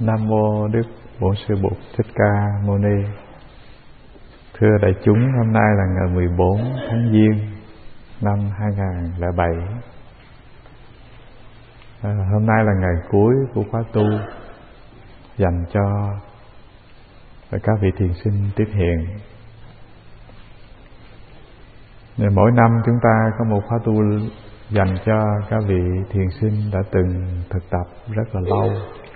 Nam mô Đức Bổn Sư Bụt Thích Ca Mâu Ni. Thưa đại chúng, hôm nay là ngày 14 tháng Giêng năm 2007. Hôm nay là ngày cuối của khóa tu dành cho các vị thiền sinh tiếp hiện. Mỗi năm chúng ta có một khóa tu dành cho các vị thiền sinh đã từng thực tập rất là lâu.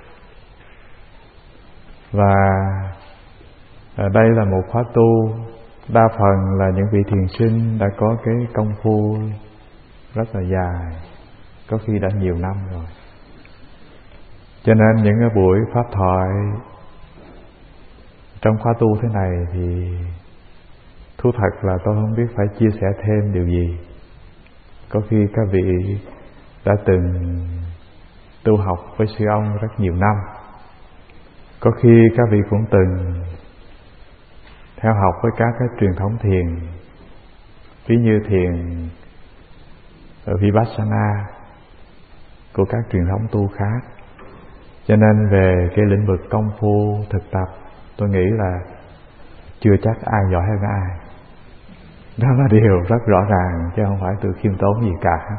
Và đây là một khóa tu đa phần là những vị thiền sinh đã có cái công phu rất là dài, có khi đã nhiều năm rồi. Cho nên những cái buổi pháp thoại trong khóa tu thế này thì thú thật là tôi không biết phải chia sẻ thêm điều gì. Có khi các vị đã từng tu học với sư ông rất nhiều năm, có khi các vị cũng từng theo học với các cái truyền thống thiền, ví như thiền ở Vipassana của các truyền thống tu khác. Cho nên về cái lĩnh vực công phu thực tập, tôi nghĩ là chưa chắc ai giỏi hơn ai. Đó là điều rất rõ ràng, chứ không phải tôi khiêm tốn gì cả.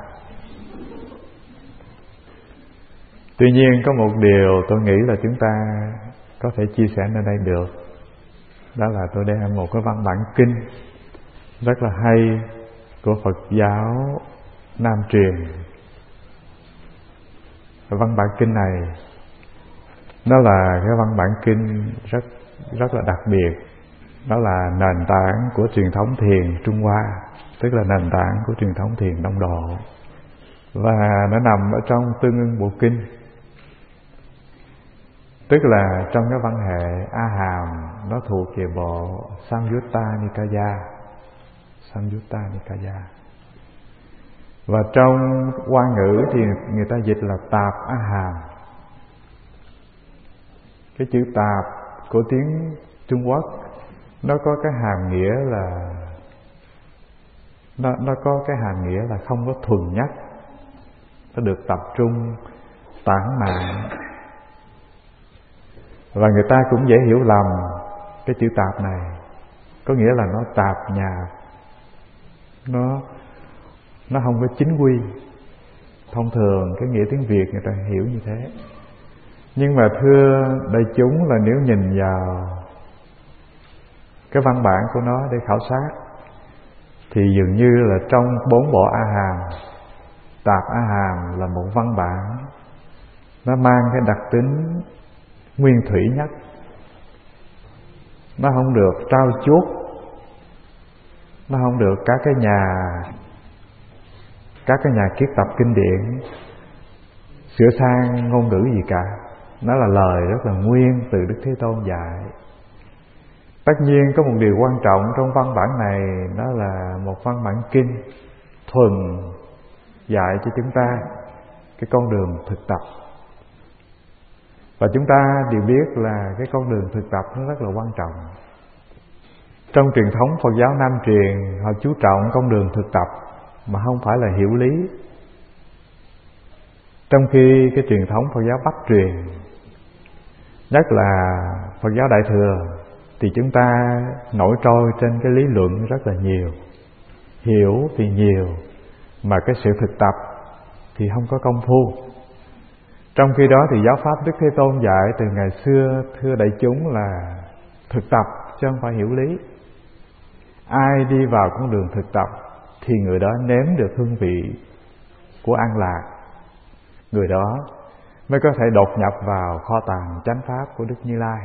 Tuy nhiên có một điều tôi nghĩ là chúng ta có thể chia sẻ nơi đây được. Đó là tôi đem một cái văn bản kinh rất là hay của Phật giáo Nam truyền. Văn bản kinh này nó là cái văn bản kinh rất là đặc biệt. Đó là nền tảng của truyền thống thiền Trung Hoa, tức là nền tảng của truyền thống thiền Đông Độ, và nó nằm ở trong Tương Ưng Bộ Kinh, tức là trong cái văn hệ A Hàm, nó thuộc về bộ Samyutta Nikaya. Samyutta Nikaya. Và trong Hoa ngữ thì người ta dịch là Tạp A Hàm. Cái chữ tạp của tiếng Trung Quốc nó có cái hàm nghĩa là nó có cái hàm nghĩa là không có thuần nhất, nó được tập trung tản mạn. Và người ta cũng dễ hiểu lầm cái chữ tạp này, có nghĩa là nó tạp nhạp, nó không có chính quy. Thông thường cái nghĩa tiếng Việt người ta hiểu như thế. Nhưng mà thưa đại chúng, là nếu nhìn vào cái văn bản của nó để khảo sát thì dường như là trong 4 bộ A Hàm, Tạp A Hàm là một văn bản nó mang cái đặc tính nguyên thủy nhất. Nó không được trao chuốt, nó không được các cái nhà kiết tập kinh điển sửa sang ngôn ngữ gì cả. Nó là lời rất là nguyên từ Đức Thế Tôn dạy. Tất nhiên có một điều quan trọng trong văn bản này, đó là một văn bản kinh thuần dạy cho chúng ta cái con đường thực tập. Và chúng ta đều biết là cái con đường thực tập nó rất là quan trọng. Trong truyền thống Phật giáo Nam truyền, họ chú trọng con đường thực tập mà không phải là hiểu lý. Trong khi cái truyền thống Phật giáo Bắc truyền, nhất là Phật giáo Đại Thừa, thì chúng ta nổi trôi trên cái lý luận rất là nhiều, hiểu thì nhiều, mà cái sự thực tập thì không có công phu. Trong khi đó thì giáo pháp Đức Thế Tôn dạy từ ngày xưa, thưa đại chúng, là thực tập chứ không phải hiểu lý. Ai đi vào con đường thực tập thì người đó nếm được hương vị của an lạc, người đó mới có thể đột nhập vào kho tàng chánh pháp của Đức Như Lai.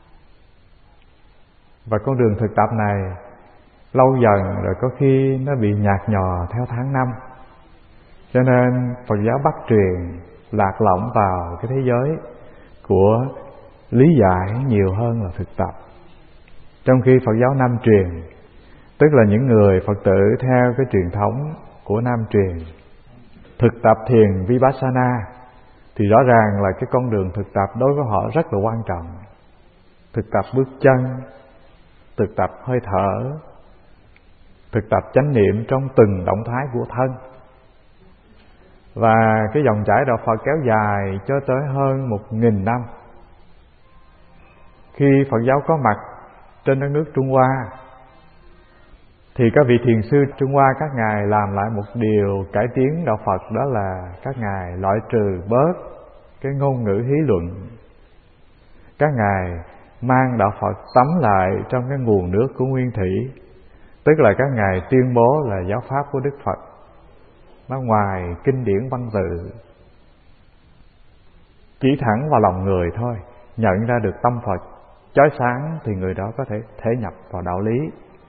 Và con đường thực tập này lâu dần rồi có khi nó bị nhạt nhòa theo tháng năm. Cho nên Phật giáo Bắc truyền lạc lõng vào cái thế giới của lý giải nhiều hơn là thực tập. Trong khi Phật giáo Nam truyền, tức là những người Phật tử theo cái truyền thống của Nam truyền, thực tập thiền Vipassana, thì rõ ràng là cái con đường thực tập đối với họ rất là quan trọng. Thực tập bước chân, thực tập hơi thở, thực tập chánh niệm trong từng động thái của thân. Và cái dòng chảy đạo Phật kéo dài cho tới hơn 1000 năm. khi Phật giáo có mặt trên đất nước Trung Hoa, thì các vị thiền sư Trung Hoa các ngài làm lại một điều cải tiến đạo Phật, đó là các ngài loại trừ bớt cái ngôn ngữ hí luận. Các ngài mang đạo Phật tắm lại trong cái nguồn nước của nguyên thủy, tức là các ngài tuyên bố là giáo pháp của Đức Phật nó ngoài kinh điển văn tự, chỉ thẳng vào lòng người thôi, nhận ra được tâm Phật chói sáng thì người đó có thể nhập vào đạo lý.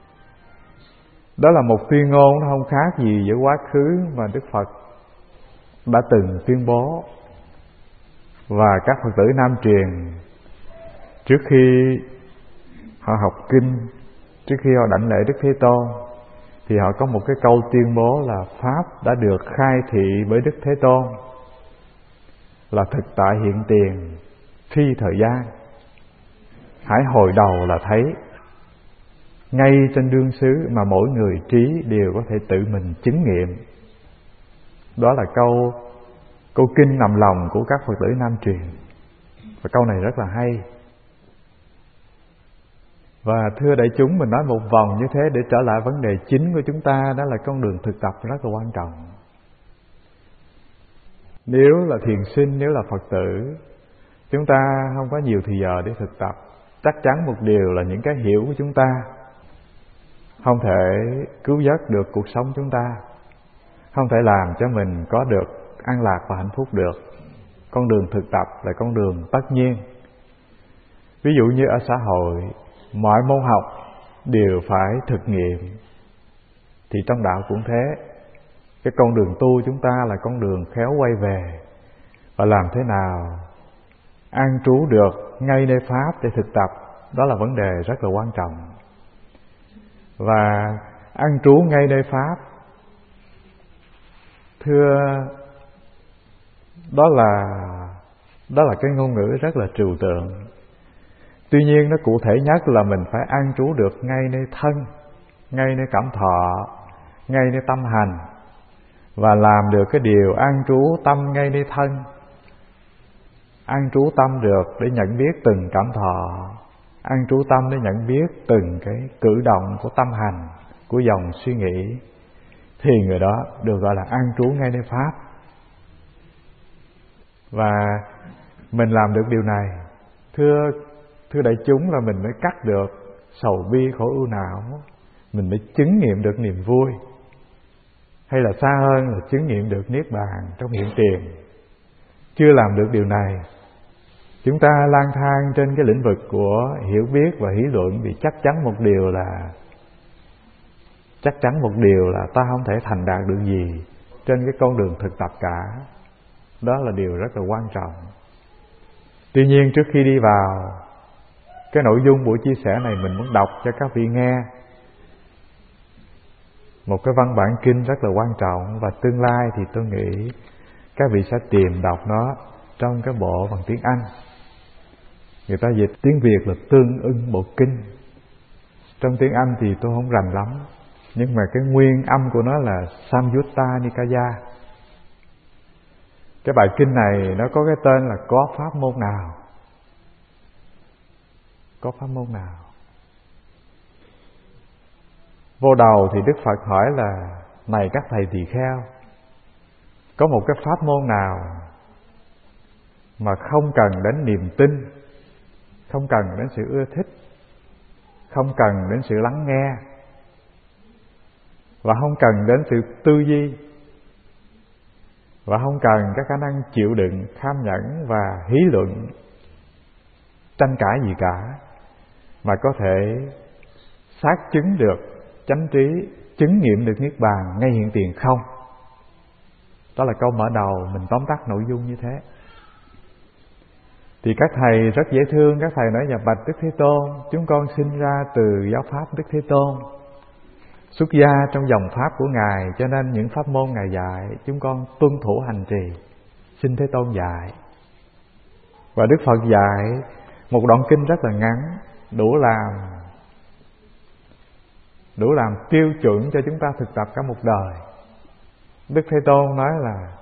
Đó là một tuyên ngôn, nó không khác gì với quá khứ mà Đức Phật đã từng tuyên bố. Và các Phật tử Nam truyền trước khi họ học kinh, trước khi họ đảnh lễ Đức Thế Tôn, thì họ có một cái câu tuyên bố là Pháp đã được khai thị bởi Đức Thế Tôn, là thực tại hiện tiền, phi thời gian. Hãy hồi đầu là thấy, ngay trên đương xứ mà mỗi người trí đều có thể tự mình chứng nghiệm. Đó là câu kinh nằm lòng của các Phật tử Nam truyền. Và câu này rất là hay. Và thưa đại chúng, mình nói một vòng như thế để trở lại vấn đề chính của chúng ta, đó là con đường thực tập rất là quan trọng. Nếu là thiền sinh, nếu là Phật tử, chúng ta không có nhiều thời giờ để thực tập. Chắc chắn một điều là những cái hiểu của chúng ta không thể cứu vớt được cuộc sống chúng ta, không thể làm cho mình có được an lạc và hạnh phúc được. Con đường thực tập là con đường tất nhiên. Ví dụ như ở xã hội, mọi môn học đều phải thực nghiệm, thì trong đạo cũng thế. Cái con đường tu chúng ta là con đường khéo quay về, và làm thế nào an trú được ngay nơi Pháp để thực tập, đó là vấn đề rất là quan trọng. Và an trú ngay nơi Pháp, thưa, đó là cái ngôn ngữ rất là trừu tượng. Tuy nhiên nó cụ thể nhất là mình phải an trú được ngay nơi thân, ngay nơi cảm thọ, ngay nơi tâm hành, và làm được cái điều an trú tâm ngay nơi thân, an trú tâm được để nhận biết từng cảm thọ, an trú tâm để nhận biết từng cái cử động của tâm hành, của dòng suy nghĩ, thì người đó được gọi là an trú ngay nơi Pháp. Và mình làm được điều này, thưa đại chúng, là mình mới cắt được sầu bi khổ ưu não, mình mới chứng nghiệm được niềm vui, hay là xa hơn là chứng nghiệm được niết bàn trong hiện tiền. Chưa làm được điều này, chúng ta lang thang trên cái lĩnh vực của hiểu biết và hí luận, thì chắc chắn một điều là ta không thể thành đạt được gì trên cái con đường thực tập cả. Đó là điều rất là quan trọng. Tuy nhiên, trước khi đi vào cái nội dung buổi chia sẻ này, mình muốn đọc cho các vị nghe một cái văn bản kinh rất là quan trọng, và tương lai thì tôi nghĩ các vị sẽ tìm đọc nó trong cái bộ bằng tiếng Anh. Người ta dịch tiếng Việt là tương ưng bộ kinh. Trong tiếng Anh thì tôi không rành lắm, nhưng mà cái nguyên âm của nó là Samyutta Nikaya. Cái bài kinh này nó có cái tên là có pháp môn nào. Có pháp môn nào? Vô đầu thì Đức Phật hỏi là: này các thầy tỳ kheo, có một cái pháp môn nào mà không cần đến niềm tin, không cần đến sự ưa thích, không cần đến sự lắng nghe, và không cần đến sự tư duy, và không cần các khả năng chịu đựng, kham nhẫn và hí luận, tranh cãi gì cả, mà có thể xác chứng được chánh trí, chứng nghiệm được niết bàn ngay hiện tiền không? Đó là câu mở đầu, mình tóm tắt nội dung như thế. Thì các thầy rất dễ thương, các thầy nói: dạ bạch Đức Thế Tôn, chúng con sinh ra từ giáo pháp Đức Thế Tôn, xuất gia trong dòng pháp của Ngài, cho nên những pháp môn Ngài dạy chúng con tuân thủ hành trì. Xin Thế Tôn dạy. Và Đức Phật dạy một đoạn kinh rất là ngắn, đủ làm tiêu chuẩn cho chúng ta thực tập cả một đời. Đức Thế Tôn nói là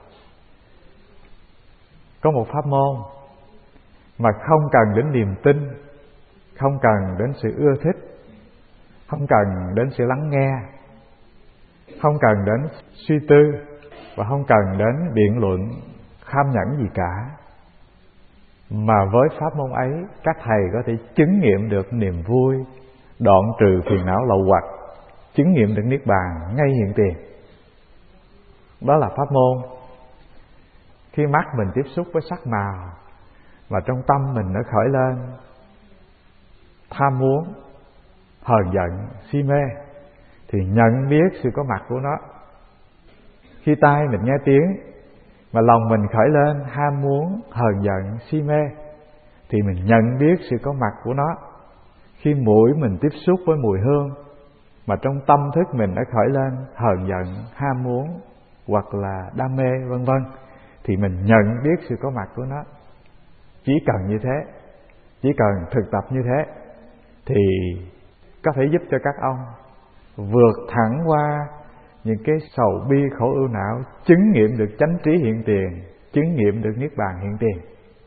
có một pháp môn mà không cần đến niềm tin, không cần đến sự ưa thích, không cần đến sự lắng nghe, không cần đến suy tư, và không cần đến biện luận kham nhẫn gì cả. Mà với pháp môn ấy, các thầy có thể chứng nghiệm được niềm vui, đoạn trừ phiền não lậu hoặc, chứng nghiệm được niết bàn ngay hiện tiền. Đó là pháp môn. Khi mắt mình tiếp xúc với sắc màu và trong tâm mình nó khởi lên tham muốn, hờn giận, si mê, thì nhận biết sự có mặt của nó. Khi tai mình nghe tiếng mà lòng mình khởi lên ham muốn, hờn giận, si mê, thì mình nhận biết sự có mặt của nó. Khi mũi mình tiếp xúc với mùi hương mà trong tâm thức mình đã khởi lên hờn giận, ham muốn hoặc là đam mê vân vân, thì mình nhận biết sự có mặt của nó. Chỉ cần như thế, chỉ cần thực tập như thế, thì có thể giúp cho các ông vượt thẳng qua những cái sầu bi khổ ưu não, chứng nghiệm được chánh trí hiện tiền, chứng nghiệm được niết bàn hiện tiền.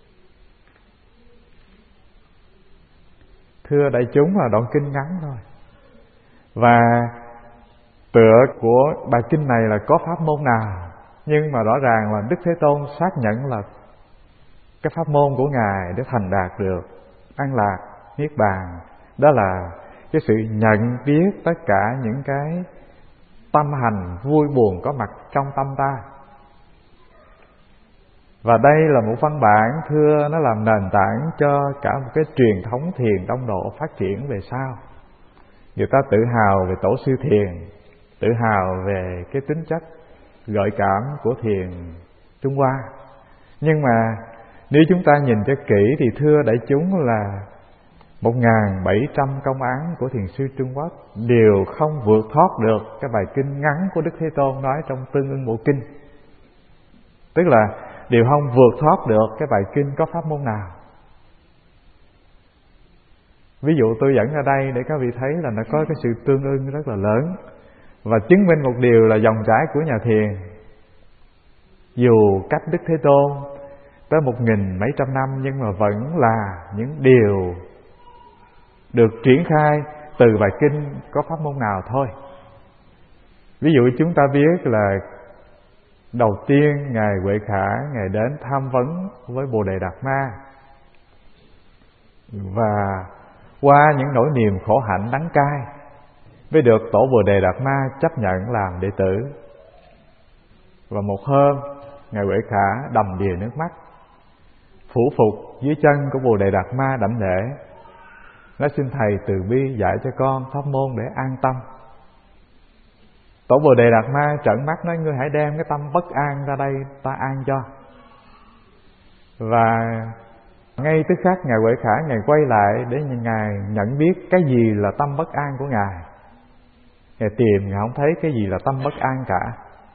Thưa đại chúng, là đoạn kinh ngắn thôi, và tựa của bài kinh này là có pháp môn nào, nhưng mà rõ ràng là Đức Thế Tôn xác nhận là cái pháp môn của Ngài để thành đạt được an lạc, niết bàn, đó là cái sự nhận biết tất cả những cái tâm hành vui buồn có mặt trong tâm ta. Và đây là một văn bản, thưa, nó làm nền tảng cho cả một cái truyền thống thiền tông độ phát triển về sau. Người ta tự hào về tổ sư thiền, tự hào về cái tính chất gợi cảm của thiền Trung Hoa. Nhưng mà nếu chúng ta nhìn cho kỹ thì thưa đại chúng là 1.700 công án của thiền sư Trung Quốc đều không vượt thoát được cái bài kinh ngắn của Đức Thế Tôn nói trong Tương Ưng Bộ Kinh. Tức là đều không vượt thoát được cái bài kinh có pháp môn nào. Ví dụ tôi dẫn ra đây để các vị thấy là nó có cái sự tương ưng rất là lớn, và chứng minh một điều là dòng chảy của nhà thiền, dù cách Đức Thế Tôn tới 1.000 mấy trăm năm, nhưng mà vẫn là những điều được triển khai từ bài kinh có pháp môn nào thôi. Ví dụ chúng ta biết là đầu tiên Ngài Huệ Khả, Ngài đến tham vấn với Bồ Đề Đạt Ma, và qua những nỗi niềm khổ hạnh đắng cay mới được tổ Bồ Đề Đạt Ma chấp nhận làm đệ tử. Và một hôm Ngài Huệ Khả đầm đìa nước mắt, phủ phục dưới chân của Bồ Đề Đạt Ma đảnh lễ, nói: xin thầy từ bi dạy cho con pháp môn để an tâm. Tổ Bồ Đề Đạt Ma trợn mắt nói: ngươi hãy đem cái tâm bất an ra đây, ta an cho. Và ngay tức khắc Ngài Huệ Khả, Ngài quay lại để Ngài nhận biết cái gì là tâm bất an của Ngài. Ngài tìm, Ngài không thấy cái gì là tâm bất an cả.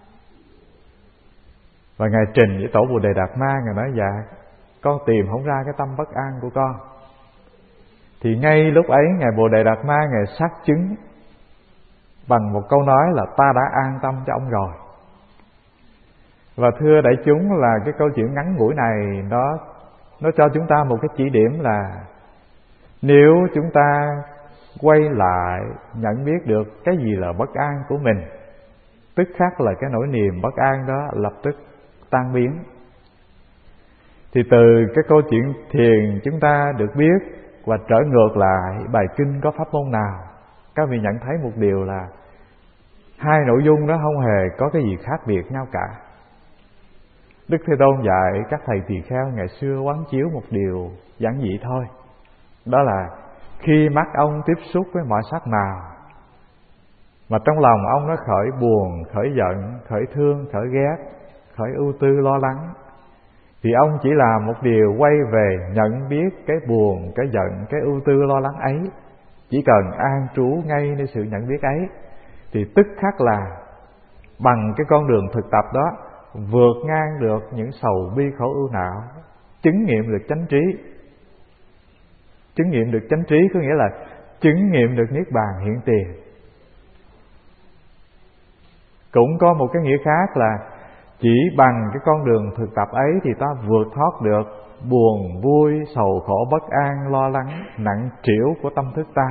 Và Ngài trình với tổ Bồ Đề Đạt Ma, Ngài nói: dạ, con tìm không ra cái tâm bất an của con. Thì ngay lúc ấy Ngài Bồ Đề Đạt Ma, Ngài xác chứng bằng một câu nói là: ta đã an tâm cho ông rồi. Và thưa đại chúng, là cái câu chuyện ngắn ngủi này nó cho chúng ta một cái chỉ điểm là nếu chúng ta quay lại nhận biết được cái gì là bất an của mình, tức khắc là cái nỗi niềm bất an đó lập tức tan biến. Thì từ cái câu chuyện thiền chúng ta được biết, và trở ngược lại bài kinh có pháp môn nào, các vị nhận thấy một điều là hai nội dung đó không hề có cái gì khác biệt nhau cả. Đức Thế Tôn dạy các thầy tỳ kheo ngày xưa quán chiếu một điều giản dị thôi, đó là khi mắt ông tiếp xúc với mọi sắc màu mà trong lòng ông nó khởi buồn, khởi giận, khởi thương, khởi ghét, khởi ưu tư lo lắng, thì ông chỉ làm một điều quay về nhận biết cái buồn, cái giận, cái ưu tư lo lắng ấy. Chỉ cần an trú ngay nơi sự nhận biết ấy, thì tức khắc là bằng cái con đường thực tập đó vượt ngang được những sầu bi khổ ưu não, chứng nghiệm được chánh trí. Chứng nghiệm được chánh trí có nghĩa là chứng nghiệm được niết bàn hiện tiền. Cũng có một cái nghĩa khác là Chỉ bằng cái con đường thực tập ấy thì ta vượt thoát được buồn, vui, sầu khổ, bất an, lo lắng, nặng trĩu của tâm thức ta.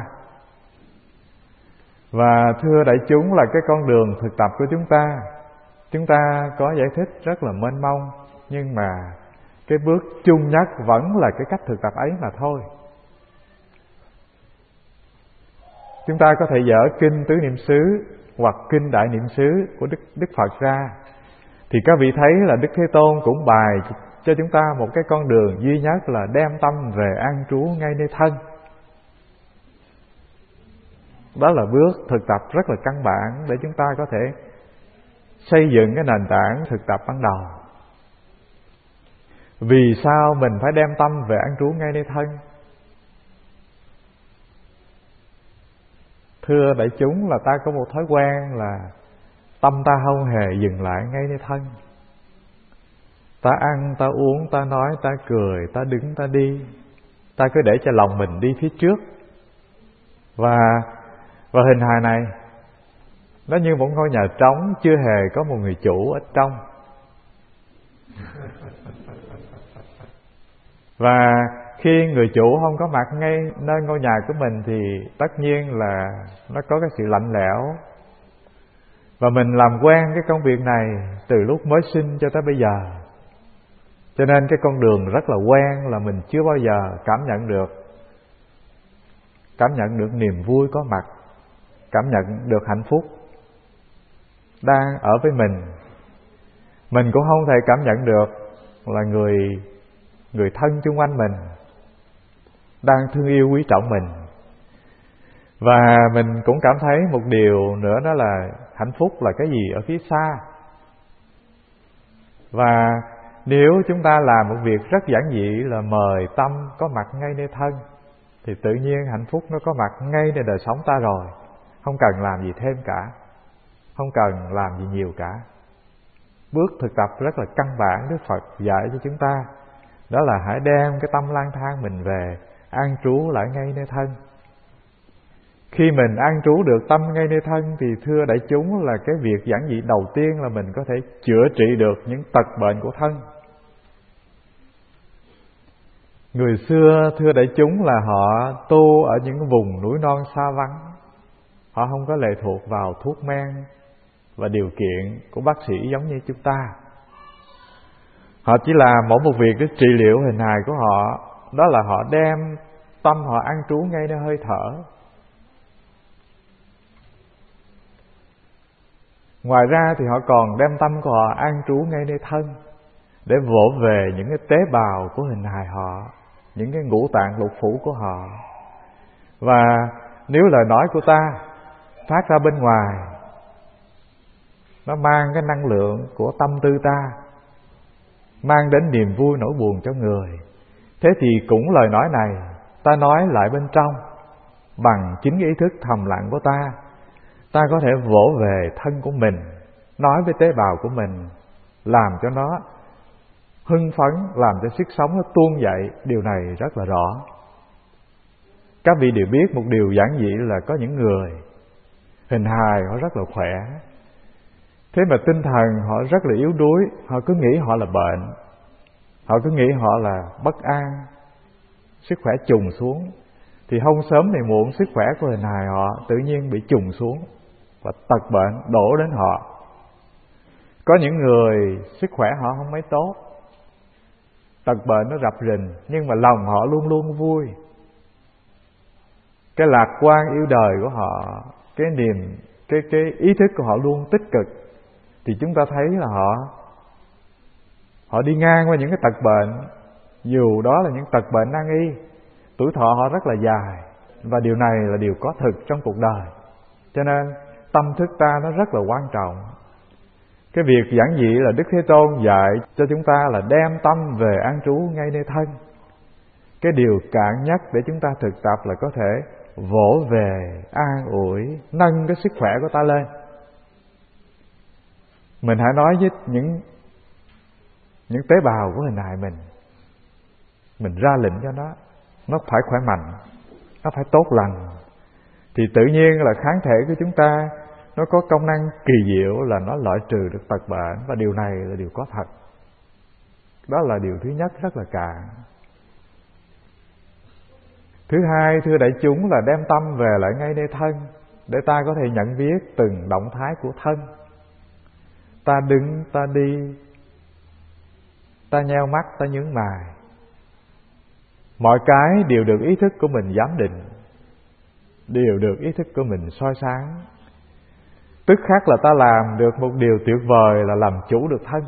Và thưa đại chúng, là cái con đường thực tập của chúng ta có giải thích rất là mênh mông, nhưng mà cái bước chung nhất vẫn là cái cách thực tập ấy mà thôi. Chúng ta có thể dở kinh Tứ Niệm xứ hoặc kinh Đại Niệm xứ của Đức Phật ra, thì các vị thấy là Đức Thế Tôn cũng bày cho chúng ta một cái con đường duy nhất là đem tâm về an trú ngay nơi thân. Đó là bước thực tập rất là căn bản để chúng ta có thể xây dựng cái nền tảng thực tập ban đầu. Vì sao mình phải đem tâm về an trú ngay nơi thân? Thưa đại chúng, là ta có một thói quen là tâm ta không hề dừng lại ngay nơi thân. Ta ăn, ta uống, ta nói, ta cười, ta đứng, ta đi, ta cứ để cho lòng mình đi phía trước. Và hình hài này nó như một ngôi nhà trống, chưa hề có một người chủ ở trong. Và khi người chủ không có mặt ngay nơi ngôi nhà của mình thì tất nhiên là nó có cái sự lạnh lẽo. Và mình làm quen cái công việc này từ lúc mới sinh cho tới bây giờ, cho nên cái con đường rất là quen, là mình chưa bao giờ cảm nhận được niềm vui có mặt, cảm nhận được hạnh phúc đang ở với mình. Mình cũng không thể cảm nhận được là người thân chung quanh mình đang thương yêu quý trọng mình. Và mình cũng cảm thấy một điều nữa, đó là hạnh phúc là cái gì ở phía xa. Và nếu chúng ta làm một việc rất giản dị là mời tâm có mặt ngay nơi thân, thì tự nhiên hạnh phúc nó có mặt ngay nơi đời sống ta rồi. Không cần làm gì thêm cả, không cần làm gì nhiều cả. Bước thực tập rất là căn bản Đức Phật dạy cho chúng ta, đó là hãy đem cái tâm lang thang mình về an trú lại ngay nơi thân. Khi mình an trú được tâm ngay nơi thân thì thưa đại chúng, là cái việc giản dị đầu tiên là mình có thể chữa trị được những tật bệnh của thân. Người xưa thưa đại chúng là họ tu ở những vùng núi non xa vắng, họ không có lệ thuộc vào thuốc men và điều kiện của bác sĩ giống như chúng ta. Họ chỉ làm mỗi một việc để trị liệu hình hài của họ, đó là họ đem tâm họ an trú ngay nơi hơi thở. Ngoài ra thì họ còn đem tâm của họ an trú ngay nơi thân, để vỗ về những cái tế bào của hình hài họ, những cái ngũ tạng lục phủ của họ. Và nếu lời nói của ta phát ra bên ngoài, nó mang cái năng lượng của tâm tư ta, mang đến niềm vui nỗi buồn cho người, thế thì cũng lời nói này ta nói lại bên trong, bằng chính ý thức thầm lặng của ta, ta có thể vỗ về thân của mình, nói với tế bào của mình, làm cho nó hưng phấn, làm cho sức sống nó tuôn dậy. Điều này rất là rõ. Các vị đều biết một điều giản dị là có những người hình hài họ rất là khỏe, thế mà tinh thần họ rất là yếu đuối. Họ cứ nghĩ họ là bệnh, họ cứ nghĩ họ là bất an, sức khỏe trùng xuống. Thì không sớm thì muộn sức khỏe của hình hài họ tự nhiên bị trùng xuống, và tật bệnh đổ đến họ. Có những người sức khỏe họ không mấy tốt, tật bệnh nó rập rình, nhưng mà lòng họ luôn luôn vui. Cái lạc quan yêu đời của họ, cái niềm, cái ý thức của họ luôn tích cực, thì chúng ta thấy là họ đi ngang qua những cái tật bệnh, dù đó là những tật bệnh nan y, tuổi thọ họ rất là dài. Và điều này là điều có thực trong cuộc đời. Cho nên tâm thức ta nó rất là quan trọng. Cái việc giản dị là Đức Thế Tôn dạy cho chúng ta là đem tâm về an trú ngay nơi thân. Cái điều cạn nhất để chúng ta thực tập là có thể vỗ về, an ủi, nâng cái sức khỏe của ta lên. Mình hãy nói với những tế bào của hình hài mình ra lệnh cho nó phải khỏe mạnh, nó phải tốt lành, thì tự nhiên là kháng thể của chúng ta nó có công năng kỳ diệu là nó loại trừ được tật bệnh, và điều này là điều có thật. Đó là điều thứ nhất rất là cạn. Thứ hai, thưa đại chúng, là đem tâm về lại ngay nơi thân, để ta có thể nhận biết từng động thái của thân. Ta đứng, ta đi, ta nheo mắt, ta nhướng mày, mọi cái đều được ý thức của mình giám định, đều được ý thức của mình soi sáng. Tức khắc là ta làm được một điều tuyệt vời là làm chủ được thân.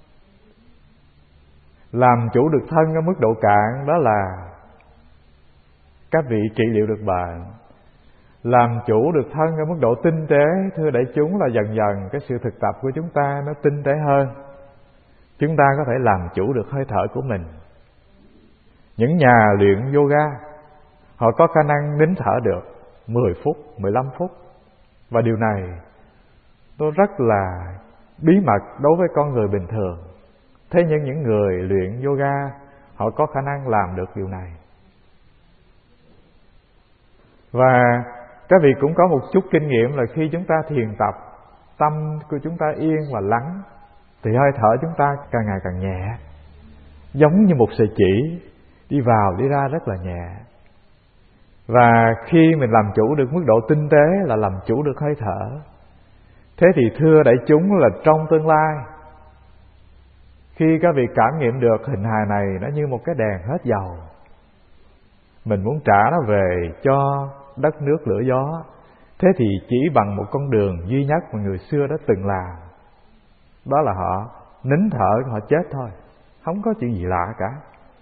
Làm chủ được thân ở mức độ cạn đó là các vị trị liệu được bệnh. Làm chủ được thân ở mức độ tinh tế, thưa đại chúng, là dần dần cái sự thực tập của chúng ta nó tinh tế hơn. Chúng ta có thể làm chủ được hơi thở của mình. Những nhà luyện yoga, họ có khả năng nín thở được 10 phút, 15 phút. Và điều này nó rất là bí mật đối với con người bình thường. Thế nhưng những người luyện yoga, họ có khả năng làm được điều này. Và các vị cũng có một chút kinh nghiệm là khi chúng ta thiền tập, tâm của chúng ta yên và lắng, thì hơi thở chúng ta càng ngày càng nhẹ, giống như một sợi chỉ đi vào đi ra rất là nhẹ. Và khi mình làm chủ được mức độ tinh tế là làm chủ được hơi thở. Thế thì thưa đại chúng, là trong tương lai, khi các vị cảm nghiệm được hình hài này nó như một cái đèn hết dầu, mình muốn trả nó về cho đất nước lửa gió, thế thì chỉ bằng một con đường duy nhất mà người xưa đã từng làm, đó là họ nín thở, họ chết thôi, không có chuyện gì lạ cả.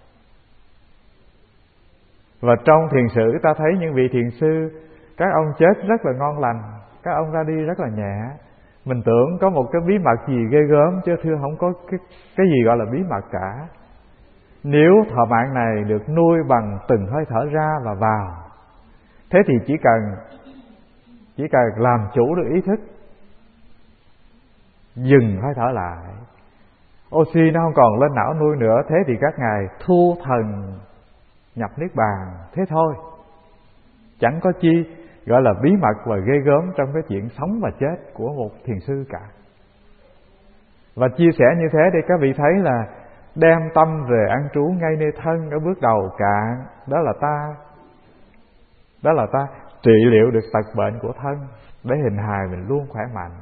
Và trong thiền sử ta thấy những vị thiền sư, các ông chết rất là ngon lành, các ông ra đi rất là nhẹ. Mình tưởng có một cái bí mật gì ghê gớm, chứ thưa không có cái gì gọi là bí mật cả. Nếu thọ mạng này được nuôi bằng từng hơi thở ra và vào, thế thì chỉ cần làm chủ được ý thức, dừng hơi thở lại, oxy nó không còn lên não nuôi nữa, thế thì các ngài thu thần nhập niết bàn, thế thôi. Chẳng có chi gọi là bí mật và ghê gớm trong cái chuyện sống và chết của một thiền sư cả. Và chia sẻ như thế để các vị thấy là đem tâm về an trú ngay nơi thân ở bước đầu cạn, đó là ta trị liệu được tật bệnh của thân, để hình hài mình luôn khỏe mạnh.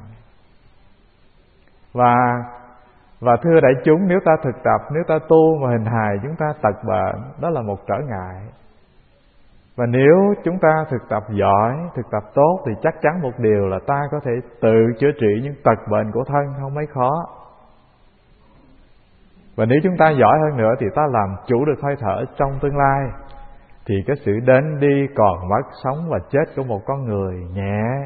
Và thưa đại chúng, nếu ta thực tập, nếu ta tu mà hình hài chúng ta tật bệnh, đó là một trở ngại. Và nếu chúng ta thực tập giỏi, thực tập tốt, thì chắc chắn một điều là ta có thể tự chữa trị những tật bệnh của thân không mấy khó. Và nếu chúng ta giỏi hơn nữa thì ta làm chủ được hơi thở trong tương lai, thì cái sự đến đi, còn mất, sống và chết của một con người nhẹ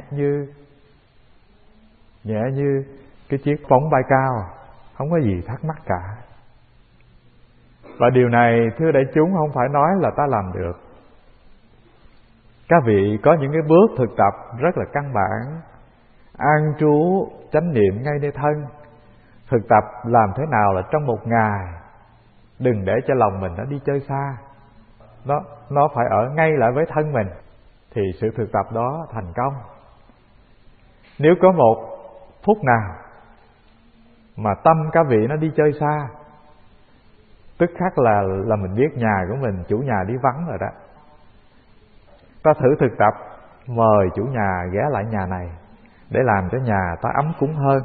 như cái chiếc phóng bay cao, không có gì thắc mắc cả. Và điều này thưa đại chúng không phải nói là ta làm được. Các vị có những cái bước thực tập rất là căn bản, an trú chánh niệm ngay nơi thân. Thực tập làm thế nào là trong một ngày đừng để cho lòng mình nó đi chơi xa, nó phải ở ngay lại với thân mình, thì sự thực tập đó thành công. Nếu có một phút nào mà tâm các vị nó đi chơi xa, tức khắc là mình biết nhà của mình, chủ nhà đi vắng rồi đó. Ta thử thực tập mời chủ nhà ghé lại nhà này để làm cho nhà ta ấm cúng hơn.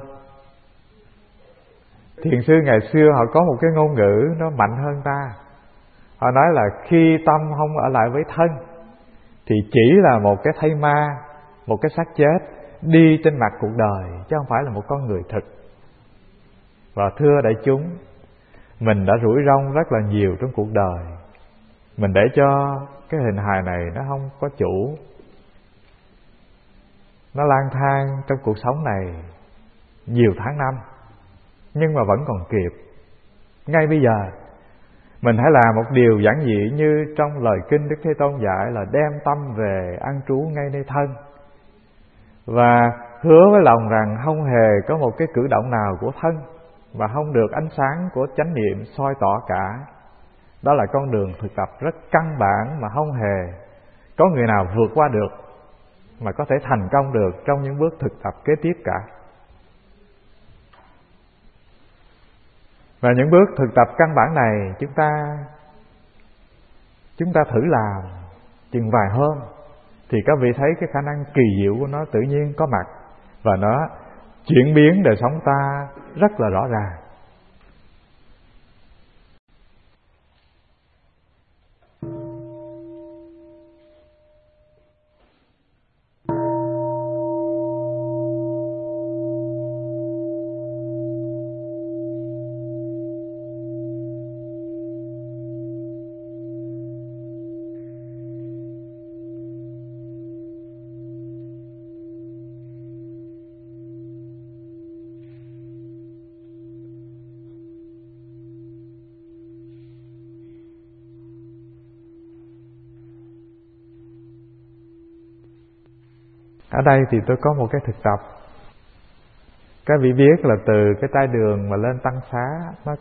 Thiền sư ngày xưa họ có một cái ngôn ngữ nó mạnh hơn ta. Họ nói là khi tâm không ở lại với thân thì chỉ là một cái thây ma, một cái xác chết đi trên mặt cuộc đời, chứ không phải là một con người thực. Và thưa đại chúng, mình đã rủi ron rất là nhiều trong cuộc đời. Mình để cho cái hình hài này nó không có chủ, nó lang thang trong cuộc sống này nhiều tháng năm, nhưng mà vẫn còn kịp. Ngay bây giờ mình hãy làm một điều giản dị như trong lời kinh Đức Thế Tôn dạy là đem tâm về an trú ngay nơi thân, và hứa với lòng rằng không hề có một cái cử động nào của thân và không được ánh sáng của chánh niệm soi tỏ cả. Đó là con đường thực tập rất căn bản mà không hề có người nào vượt qua được. mà có thể thành công được trong những bước thực tập kế tiếp cả. Và những bước thực tập căn bản này chúng ta thử làm chừng vài hôm thì các vị thấy cái khả năng kỳ diệu của nó tự nhiên có mặt, và nó chuyển biến đời sống ta rất là rõ ràng. Ở đây thì tôi có một cái thực tập. Các vị biết là từ cái tay đường mà lên Tăng Xá nó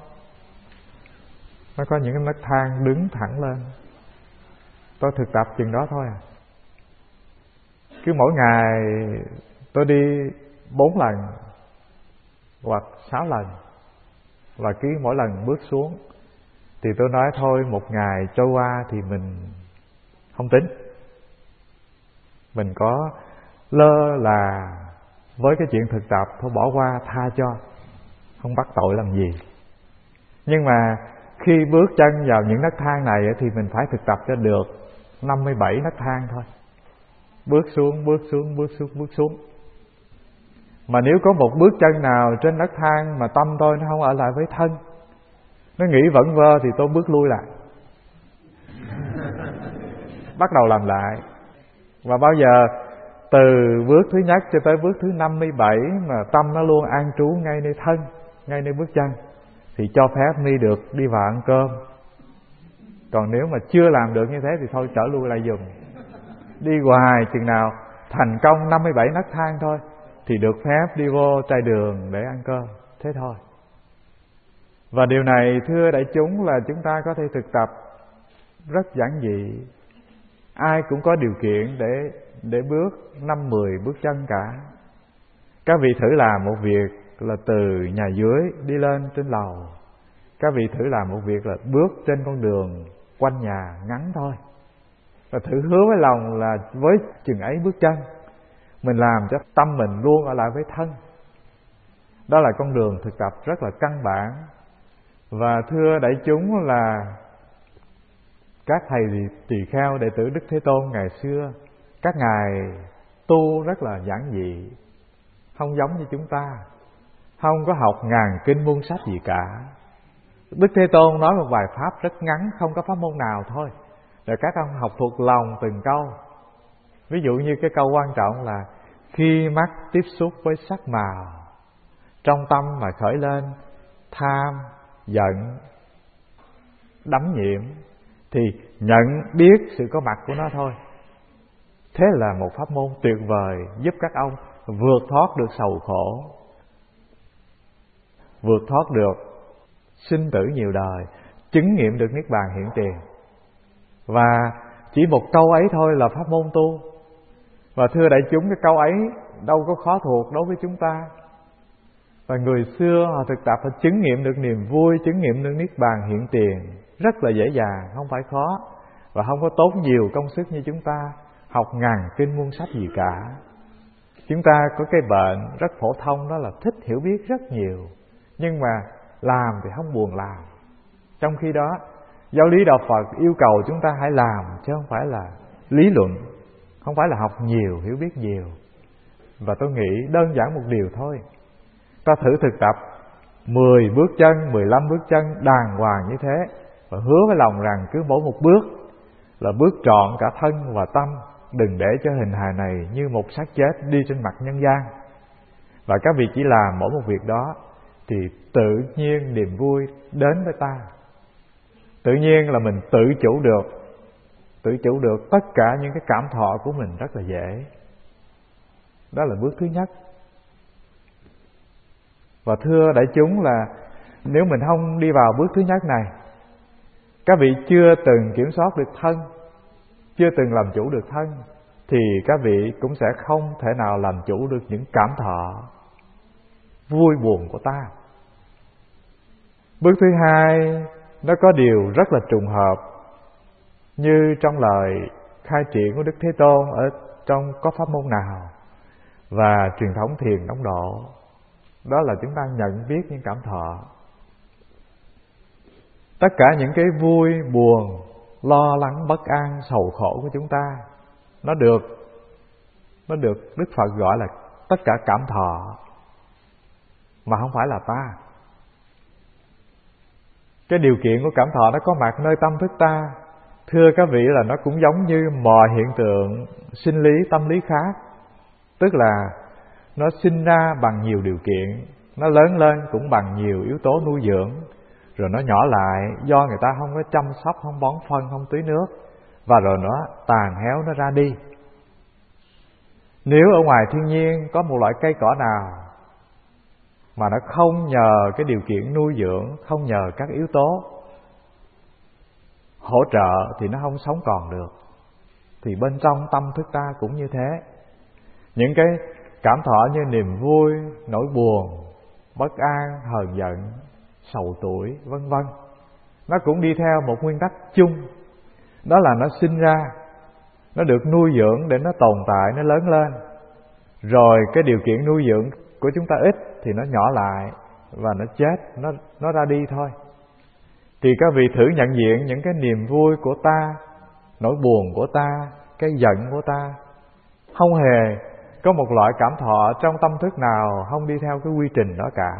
có những cái nấc thang đứng thẳng lên. Tôi thực tập chừng đó thôi à. Cứ mỗi ngày tôi đi 4 lần hoặc 6 lần, và cứ mỗi lần bước xuống thì tôi nói thôi, một ngày trôi qua thì mình không tính, mình có lơ là với cái chuyện thực tập, thôi bỏ qua, tha cho, không bắt tội làm gì. Nhưng mà khi bước chân vào những nấc thang này thì mình phải thực tập cho được 57 nấc thang thôi. Bước xuống, bước xuống, bước xuống, bước xuống. Mà nếu có một bước chân nào trên nấc thang mà tâm tôi nó không ở lại với thân, nó nghĩ vẩn vơ, thì tôi bước lui lại, bắt đầu làm lại. Và bao giờ từ bước thứ nhất cho tới bước thứ 57 mà tâm nó luôn an trú ngay nơi thân, ngay nơi bước chân, thì cho phép mi được đi vào ăn cơm. Còn nếu mà chưa làm được như thế thì thôi, trở lui lại dùng. Đi hoài chừng nào thành công 57 nấc thang thôi thì được phép đi vô trai đường để ăn cơm. Thế thôi. Và điều này thưa đại chúng là chúng ta có thể thực tập rất giản dị. Ai cũng có điều kiện để bước 5-10 bước chân cả. Các vị thử làm một việc là từ nhà dưới đi lên trên lầu. Các vị thử làm một việc là bước trên con đường quanh nhà ngắn thôi, và thử hứa với lòng là với chừng ấy bước chân mình làm cho tâm mình luôn ở lại với thân. Đó là con đường thực tập rất là căn bản. Và thưa đại chúng là các thầy tỳ kheo đệ tử Đức Thế Tôn ngày xưa, các ngài tu rất là giản dị, không giống như chúng ta, không có học ngàn kinh muôn sách gì cả. Đức Thế Tôn nói một bài pháp rất ngắn, không có pháp môn nào thôi, để các ông học thuộc lòng từng câu. Ví dụ như cái câu quan trọng là khi mắt tiếp xúc với sắc màu, trong tâm mà khởi lên tham, giận, đắm nhiễm, thì nhận biết sự có mặt của nó thôi. Thế là một pháp môn tuyệt vời giúp các ông vượt thoát được sầu khổ, vượt thoát được sinh tử nhiều đời, chứng nghiệm được niết bàn hiện tiền. Và chỉ một câu ấy thôi là pháp môn tu. Và thưa đại chúng, cái câu ấy đâu có khó thuộc đối với chúng ta. Và người xưa họ thực tập, họ chứng nghiệm được niềm vui, chứng nghiệm được niết bàn hiện tiền rất là dễ dàng, không phải khó, và không có tốn nhiều công sức như chúng ta học ngàn kinh muôn sách gì cả. Chúng ta có cái bệnh rất phổ thông, đó là thích hiểu biết rất nhiều, nhưng mà làm thì không buồn làm. Trong khi đó giáo lý đạo Phật yêu cầu chúng ta hãy làm, chứ không phải là lý luận, không phải là học nhiều, hiểu biết nhiều. Và tôi nghĩ đơn giản một điều thôi, ta thử thực tập 10 bước chân, 15 bước chân đàng hoàng như thế, và hứa với lòng rằng cứ mỗi một bước là bước trọn cả thân và tâm, đừng để cho hình hài này như một xác chết đi trên mặt nhân gian. Và các vị chỉ làm mỗi một việc đó thì tự nhiên niềm vui đến với ta. Tự nhiên là mình tự chủ được tất cả những cái cảm thọ của mình rất là dễ. Đó là bước thứ nhất. Và thưa đại chúng là nếu mình không đi vào bước thứ nhất này, các vị chưa từng kiểm soát được thân, chưa từng làm chủ được thân, thì các vị cũng sẽ không thể nào làm chủ được những cảm thọ vui buồn của ta. Bước thứ hai, nó có điều rất là trùng hợp, như trong lời khai triển của Đức Thế Tôn ở trong có pháp môn nào và truyền thống thiền đóng độ, đó là chúng ta nhận biết những cảm thọ. Tất cả những cái vui, buồn, lo lắng, bất an, sầu khổ của chúng ta, nó được Đức Phật gọi là tất cả cảm thọ, mà không phải là ta. Cái điều kiện của cảm thọ nó có mặt nơi tâm thức ta, thưa các vị, là nó cũng giống như mọi hiện tượng sinh lý, tâm lý khác. Tức là nó sinh ra bằng nhiều điều kiện, nó lớn lên cũng bằng nhiều yếu tố nuôi dưỡng, rồi nó nhỏ lại do người ta không có chăm sóc, không bón phân, không tưới nước, và rồi nó tàn héo, nó ra đi. Nếu ở ngoài thiên nhiên có một loại cây cỏ nào mà nó không nhờ cái điều kiện nuôi dưỡng, không nhờ các yếu tố hỗ trợ thì nó không sống còn được. Thì bên trong tâm thức ta cũng như thế. Những cái cảm thọ như niềm vui, nỗi buồn, bất an, hờn giận, sầu tủi, vân vân, nó cũng đi theo một nguyên tắc chung, đó là nó sinh ra, nó được nuôi dưỡng để nó tồn tại, nó lớn lên. Rồi cái điều kiện nuôi dưỡng của chúng ta ít thì nó nhỏ lại và nó chết, nó ra đi thôi. Thì các vị thử nhận diện những cái niềm vui của ta, nỗi buồn của ta, cái giận của ta, không hề có một loại cảm thọ trong tâm thức nào không đi theo cái quy trình đó cả.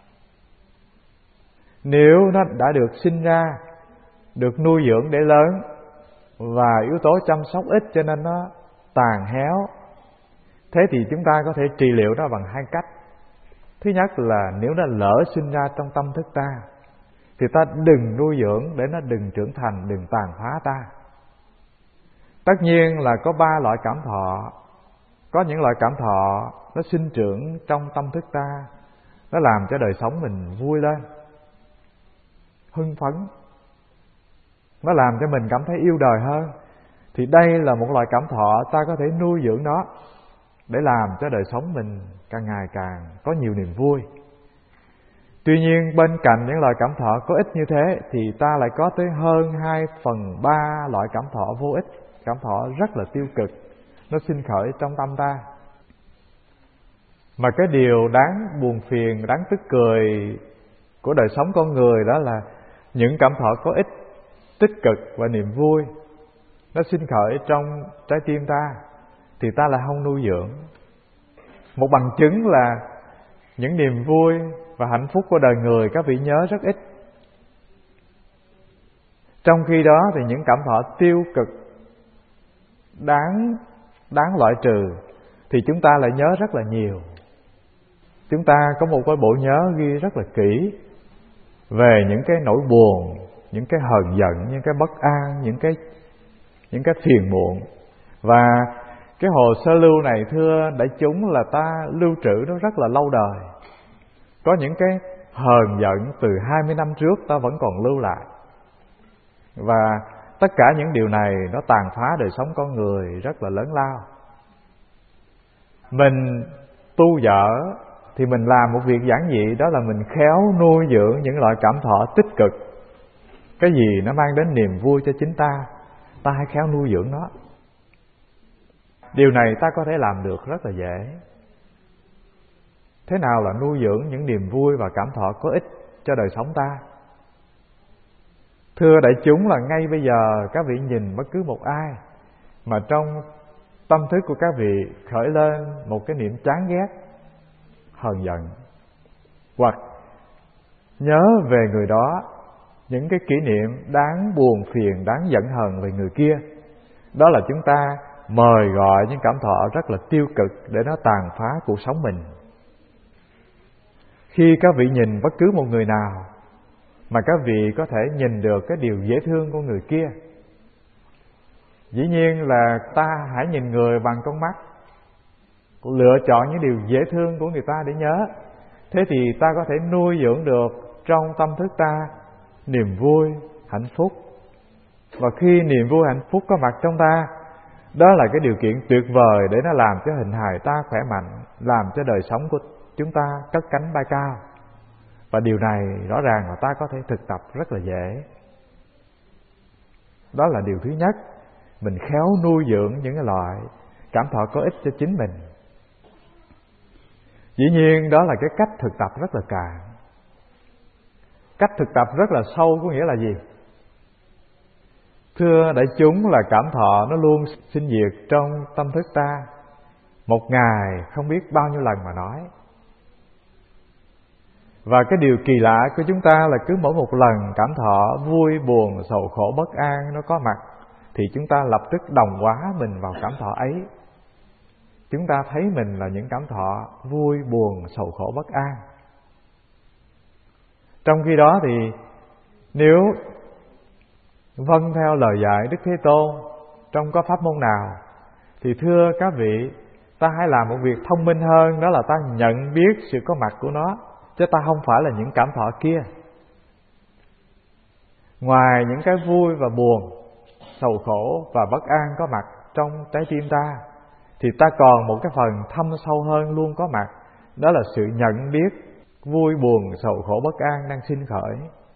Nếu nó đã được sinh ra, được nuôi dưỡng để lớn, và yếu tố chăm sóc ít cho nên nó tàn héo, thế thì chúng ta có thể trị liệu nó bằng hai cách. Thứ nhất là nếu nó lỡ sinh ra trong tâm thức ta thì ta đừng nuôi dưỡng để nó đừng trưởng thành, đừng tàn phá ta. Tất nhiên là có 3 loại cảm thọ. Có những loại cảm thọ nó sinh trưởng trong tâm thức ta, nó làm cho đời sống mình vui lên, hưng phấn, nó làm cho mình cảm thấy yêu đời hơn. Thì đây là một loại cảm thọ ta có thể nuôi dưỡng nó để làm cho đời sống mình càng ngày càng có nhiều niềm vui. Tuy nhiên bên cạnh những loại cảm thọ có ích như thế thì ta lại có tới hơn 2/3 loại cảm thọ vô ích, cảm thọ rất là tiêu cực, nó sinh khởi trong tâm ta. Mà cái điều đáng buồn phiền, đáng tức cười của đời sống con người đó là những cảm thọ có ích, tích cực và niềm vui nó sinh khởi trong trái tim ta thì ta lại không nuôi dưỡng. Một bằng chứng là những niềm vui và hạnh phúc của đời người các vị nhớ rất ít. Trong khi đó thì những cảm thọ tiêu cực đáng loại trừ thì chúng ta lại nhớ rất là nhiều. Chúng ta có một cái bộ nhớ ghi rất là kỹ về những cái nỗi buồn, những cái hờn giận, những cái bất an, những cái phiền muộn. Và cái hồ sơ lưu này thưa đại chúng là ta lưu trữ nó rất là lâu đời. Có những cái hờn giận từ 20 năm trước ta vẫn còn lưu lại. Và tất cả những điều này nó tàn phá đời sống con người rất là lớn lao. Mình tu dở thì mình làm một việc giản dị, đó là mình khéo nuôi dưỡng những loại cảm thọ tích cực. Cái gì nó mang đến niềm vui cho chính ta, ta hãy khéo nuôi dưỡng nó. Điều này ta có thể làm được rất là dễ. Thế nào là nuôi dưỡng những niềm vui và cảm thọ có ích cho đời sống ta? Thưa đại chúng là ngay bây giờ các vị nhìn bất cứ một ai mà trong tâm thức của các vị khởi lên một cái niệm chán ghét, hờn giận, hoặc nhớ về người đó những cái kỷ niệm đáng buồn phiền, đáng giận hờn về người kia, đó là chúng ta mời gọi những cảm thọ rất là tiêu cực để nó tàn phá cuộc sống mình. Khi các vị nhìn bất cứ một người nào mà các vị có thể nhìn được cái điều dễ thương của người kia, dĩ nhiên là ta hãy nhìn người bằng con mắt, lựa chọn những điều dễ thương của người ta để nhớ. Thế thì ta có thể nuôi dưỡng được trong tâm thức ta niềm vui, hạnh phúc. Và khi niềm vui, hạnh phúc có mặt trong ta Đó là cái điều kiện tuyệt vời để nó làm cho hình hài ta khỏe mạnh, làm cho đời sống của chúng ta cất cánh bay cao. Và điều này rõ ràng là ta có thể thực tập rất là dễ. Đó là điều thứ nhất. Mình khéo nuôi dưỡng những cái loại cảm thọ có ích cho chính mình. Dĩ nhiên đó là cái cách thực tập rất là cạn. Cách thực tập rất là sâu có nghĩa là gì? Thưa đại chúng, là cảm thọ nó luôn sinh diệt trong tâm thức ta, một ngày không biết bao nhiêu lần mà nói. Và cái điều kỳ lạ của chúng ta là cứ mỗi một lần cảm thọ vui, buồn, sầu khổ, bất an nó có mặt, thì chúng ta lập tức đồng hóa mình vào cảm thọ ấy. Chúng ta thấy mình là những cảm thọ vui, buồn, sầu khổ, bất an. Trong khi đó thì nếu vâng theo lời dạy Đức Thế Tôn trong có pháp môn nào, thì thưa các vị, ta hãy làm một việc thông minh hơn, đó là ta nhận biết sự có mặt của nó, chứ ta không phải là những cảm thọ kia. Ngoài những cái vui và buồn, sầu khổ và bất an có mặt trong trái tim ta, thì ta còn một cái phần thâm sâu hơn luôn có mặt, đó là sự nhận biết vui buồn sầu khổ bất an đang sinh khởi.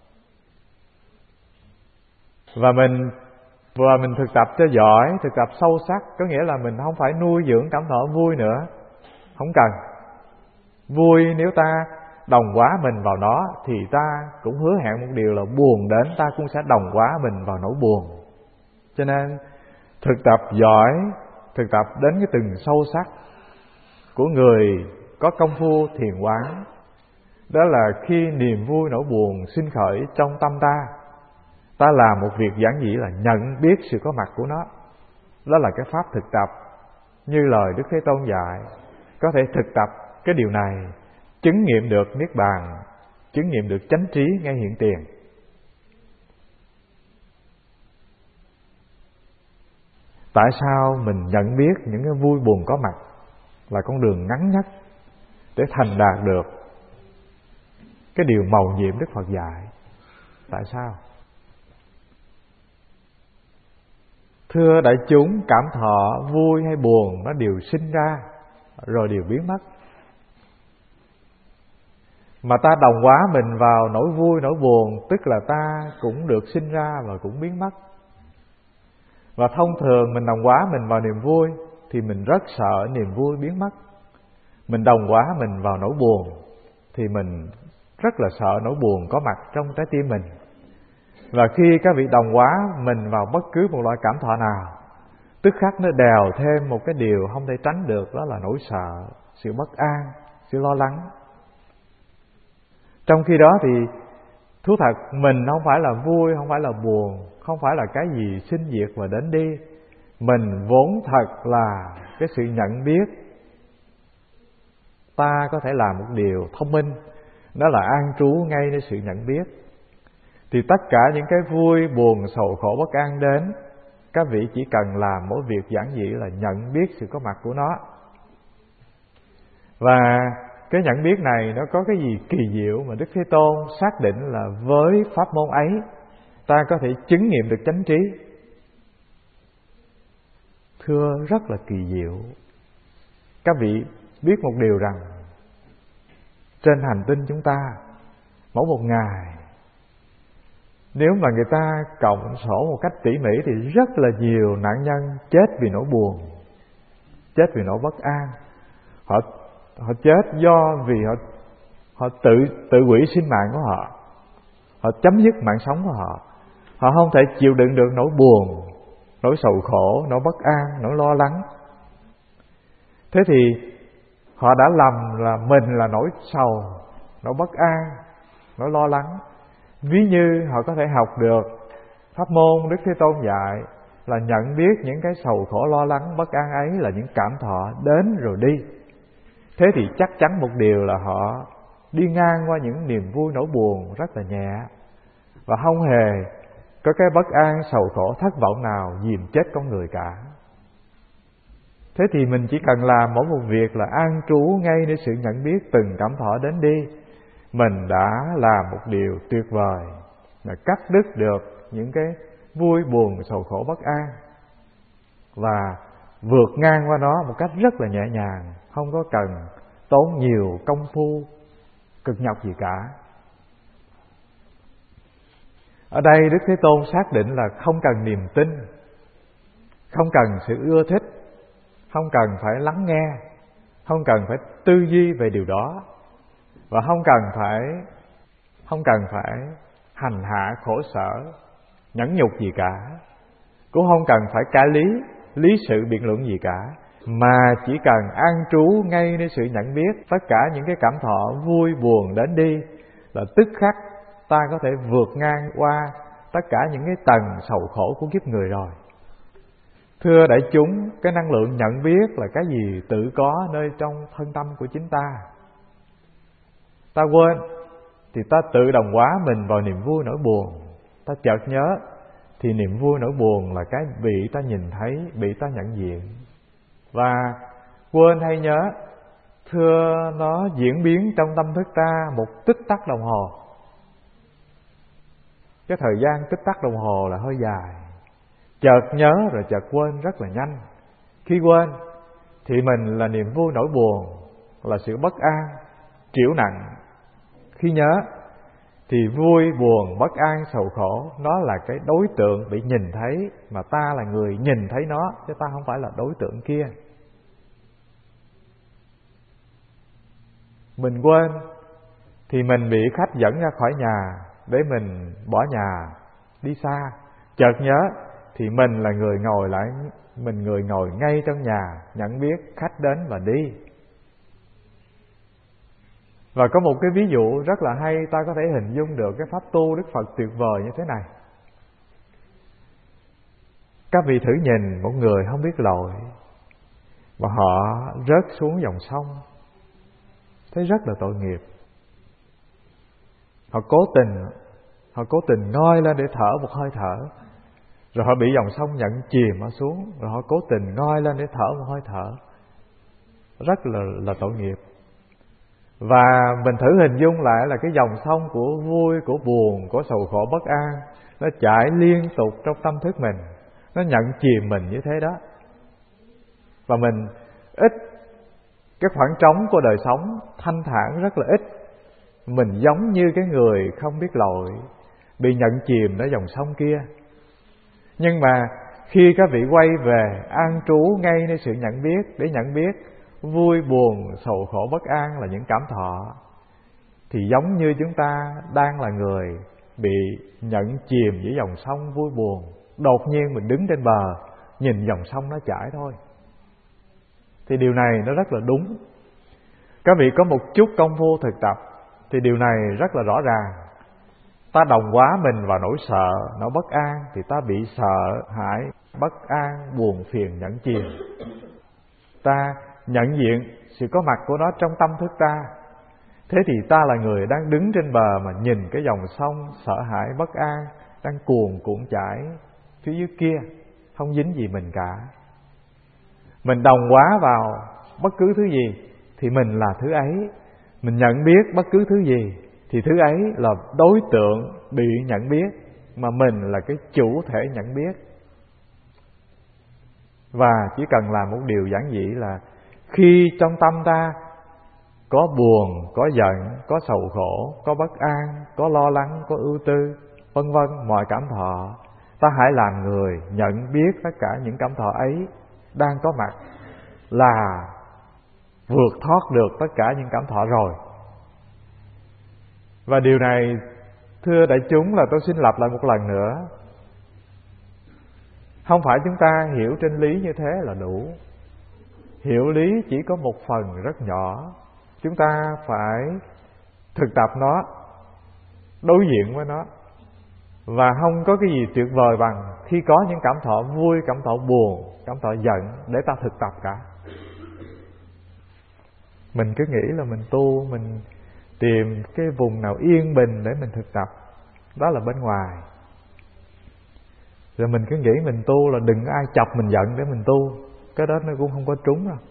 Và mình thực tập cho giỏi, thực tập sâu sắc, có nghĩa là mình không phải nuôi dưỡng cảm thọ vui nữa, không cần. Vui nếu ta đồng hóa mình vào nó, thì ta cũng hứa hẹn một điều là buồn đến ta cũng sẽ đồng hóa mình vào nỗi buồn. Cho nên thực tập giỏi, thực tập đến cái từng sâu sắc của người có công phu thiền quán, đó là khi niềm vui nỗi buồn sinh khởi trong tâm ta, ta làm một việc giản dị là nhận biết sự có mặt của nó. Đó là cái pháp thực tập như lời Đức Thế Tôn dạy. Có thể thực tập cái điều này, chứng nghiệm được niết bàn, chứng nghiệm được chánh trí ngay hiện tiền. Tại sao mình nhận biết những cái vui buồn có mặt là con đường ngắn nhất để thành đạt được cái điều mầu nhiệm Đức Phật dạy? Tại sao? Thưa đại chúng, cảm thọ vui hay buồn nó đều sinh ra rồi đều biến mất. Mà ta đồng hóa mình vào nỗi vui, nỗi buồn, tức là ta cũng được sinh ra và cũng biến mất. Và thông thường mình đồng hóa mình vào niềm vui thì mình rất sợ niềm vui biến mất. Mình đồng hóa mình vào nỗi buồn thì mình rất là sợ nỗi buồn có mặt trong trái tim mình. Và khi các vị đồng hóa mình vào bất cứ một loại cảm thọ nào, tức khắc nó đèo thêm một cái điều không thể tránh được, đó là nỗi sợ, sự bất an, sự lo lắng. Trong khi đó thì thú thật mình không phải là vui, không phải là buồn, không phải là cái gì sinh diệt và đến đi. Mình vốn thật là cái sự nhận biết. Ta có thể làm một điều thông minh, đó là an trú ngay nơi sự nhận biết. Thì tất cả những cái vui, buồn, sầu khổ, bất an đến, các vị chỉ cần làm mỗi việc giản dị là nhận biết sự có mặt của nó. Và cái nhận biết này nó có cái gì kỳ diệu mà Đức Thế Tôn xác định là với pháp môn ấy ta có thể chứng nghiệm được chánh trí. Thưa rất là kỳ diệu. Các vị biết một điều rằng trên hành tinh chúng ta mỗi một ngày, nếu mà người ta cộng sổ một cách tỉ mỉ thì rất là nhiều nạn nhân chết vì nỗi buồn, chết vì nỗi bất an. Họ chết vì họ tự hủy sinh mạng của họ. Họ chấm dứt mạng sống của họ. Họ không thể chịu đựng được nỗi buồn, nỗi sầu khổ, nỗi bất an, nỗi lo lắng. Thế thì họ đã lầm là mình là nỗi sầu, nỗi bất an, nỗi lo lắng. Ví như họ có thể học được pháp môn Đức Thế Tôn dạy là nhận biết những cái sầu khổ lo lắng bất an ấy là những cảm thọ đến rồi đi. Thế thì chắc chắn một điều là họ đi ngang qua những niềm vui nỗi buồn rất là nhẹ, và không hề có cái bất an sầu khổ thất vọng nào dìm chết con người cả. Thế thì mình chỉ cần làm mỗi một việc là an trú ngay nơi sự nhận biết từng cảm thọ đến đi, mình đã làm một điều tuyệt vời là cắt đứt được những cái vui buồn sầu khổ bất an. và vượt ngang qua nó một cách rất là nhẹ nhàng, không có cần tốn nhiều công phu cực nhọc gì cả. Ở đây Đức Thế Tôn xác định là không cần niềm tin, không cần sự ưa thích, không cần phải lắng nghe, không cần phải tư duy về điều đó, và không cần phải hành hạ khổ sở, nhẫn nhục gì cả, cũng không cần phải cãi lý sự biện luận gì cả, mà chỉ cần an trú ngay nơi sự nhận biết. Tất cả những cái cảm thọ vui buồn đến đi là tức khắc ta có thể vượt ngang qua tất cả những cái tầng sầu khổ của kiếp người rồi. Thưa đại chúng, cái năng lượng nhận biết là cái gì tự có nơi trong thân tâm của chính ta. Ta quên thì ta tự đồng hóa mình vào niềm vui nỗi buồn. Ta chợt nhớ thì niềm vui nỗi buồn là cái bị ta nhìn thấy, bị ta nhận diện. Và quên hay nhớ, thưa nó diễn biến trong tâm thức ta một tích tắc đồng hồ. Cái thời gian tích tắc đồng hồ là hơi dài. Chợt nhớ rồi chợt quên rất là nhanh. Khi quên thì mình là niềm vui nỗi buồn, là sự bất an, trĩu nặng. Khi nhớ thì vui, buồn, bất an, sầu khổ, nó là cái đối tượng bị nhìn thấy, mà ta là người nhìn thấy nó, chứ ta không phải là đối tượng kia. Mình quên thì mình bị khách dẫn ra khỏi nhà để mình bỏ nhà đi xa. Chợt nhớ thì mình là người ngồi lại, mình người ngồi ngay trong nhà, nhận biết khách đến và đi. Và có một cái ví dụ rất là hay, ta có thể hình dung được cái pháp tu Đức Phật tuyệt vời như thế này. Các vị thử nhìn một người không biết lội và họ rớt xuống dòng sông, thấy rất là tội nghiệp. Họ cố tình ngoi lên để thở một hơi thở, rồi họ bị dòng sông nhận chìm họ xuống, rồi họ cố tình ngoi lên để thở một hơi thở, rất là tội nghiệp. Và mình thử hình dung lại là cái dòng sông của vui, của buồn, của sầu khổ bất an, nó chảy liên tục trong tâm thức mình, nó nhận chìm mình như thế đó. Và mình ít, cái khoảng trống của đời sống thanh thản rất là ít. Mình giống như cái người không biết lội, bị nhận chìm ở dòng sông kia. Nhưng mà khi các vị quay về an trú ngay nơi sự nhận biết, để nhận biết vui buồn sầu khổ bất an là những cảm thọ, thì giống như chúng ta đang là người bị nhận chìm dưới dòng sông vui buồn. Đột nhiên mình đứng trên bờ, nhìn dòng sông nó chảy thôi. Thì điều này nó rất là đúng. Các vị có một chút công phu thực tập thì điều này rất là rõ ràng. Ta đồng hóa mình vào nỗi sợ, nỗi bất an, thì ta bị sợ hãi, bất an, buồn phiền nhẫn chìm. Ta nhận diện sự có mặt của nó trong tâm thức ta. Thế thì ta là người đang đứng trên bờ mà nhìn cái dòng sông sợ hãi bất an đang cuồn chảy phía dưới kia, không dính gì mình cả. Mình đồng hóa vào bất cứ thứ gì thì mình là thứ ấy. Mình nhận biết bất cứ thứ gì thì thứ ấy là đối tượng bị nhận biết, mà mình là cái chủ thể nhận biết. Và chỉ cần làm một điều giản dị là khi trong tâm ta có buồn, có giận, có sầu khổ, có bất an, có lo lắng, có ưu tư, vân vân, mọi cảm thọ, ta hãy làm người nhận biết tất cả những cảm thọ ấy đang có mặt, là vượt thoát được tất cả những cảm thọ rồi. Và điều này, thưa đại chúng, là tôi xin lặp lại một lần nữa. Không phải chúng ta hiểu trên lý như thế là đủ. Hiểu lý chỉ có một phần rất nhỏ. Chúng ta phải thực tập nó, đối diện với nó. Và không có cái gì tuyệt vời bằng khi có những cảm thọ vui, cảm thọ buồn, cảm thọ giận để ta thực tập cả. Mình cứ nghĩ là mình tu, mình tìm cái vùng nào yên bình để mình thực tập, đó là bên ngoài. Rồi mình cứ nghĩ mình tu là đừng ai chọc mình giận để mình tu. Cái đó nó cũng không có trúng đâu.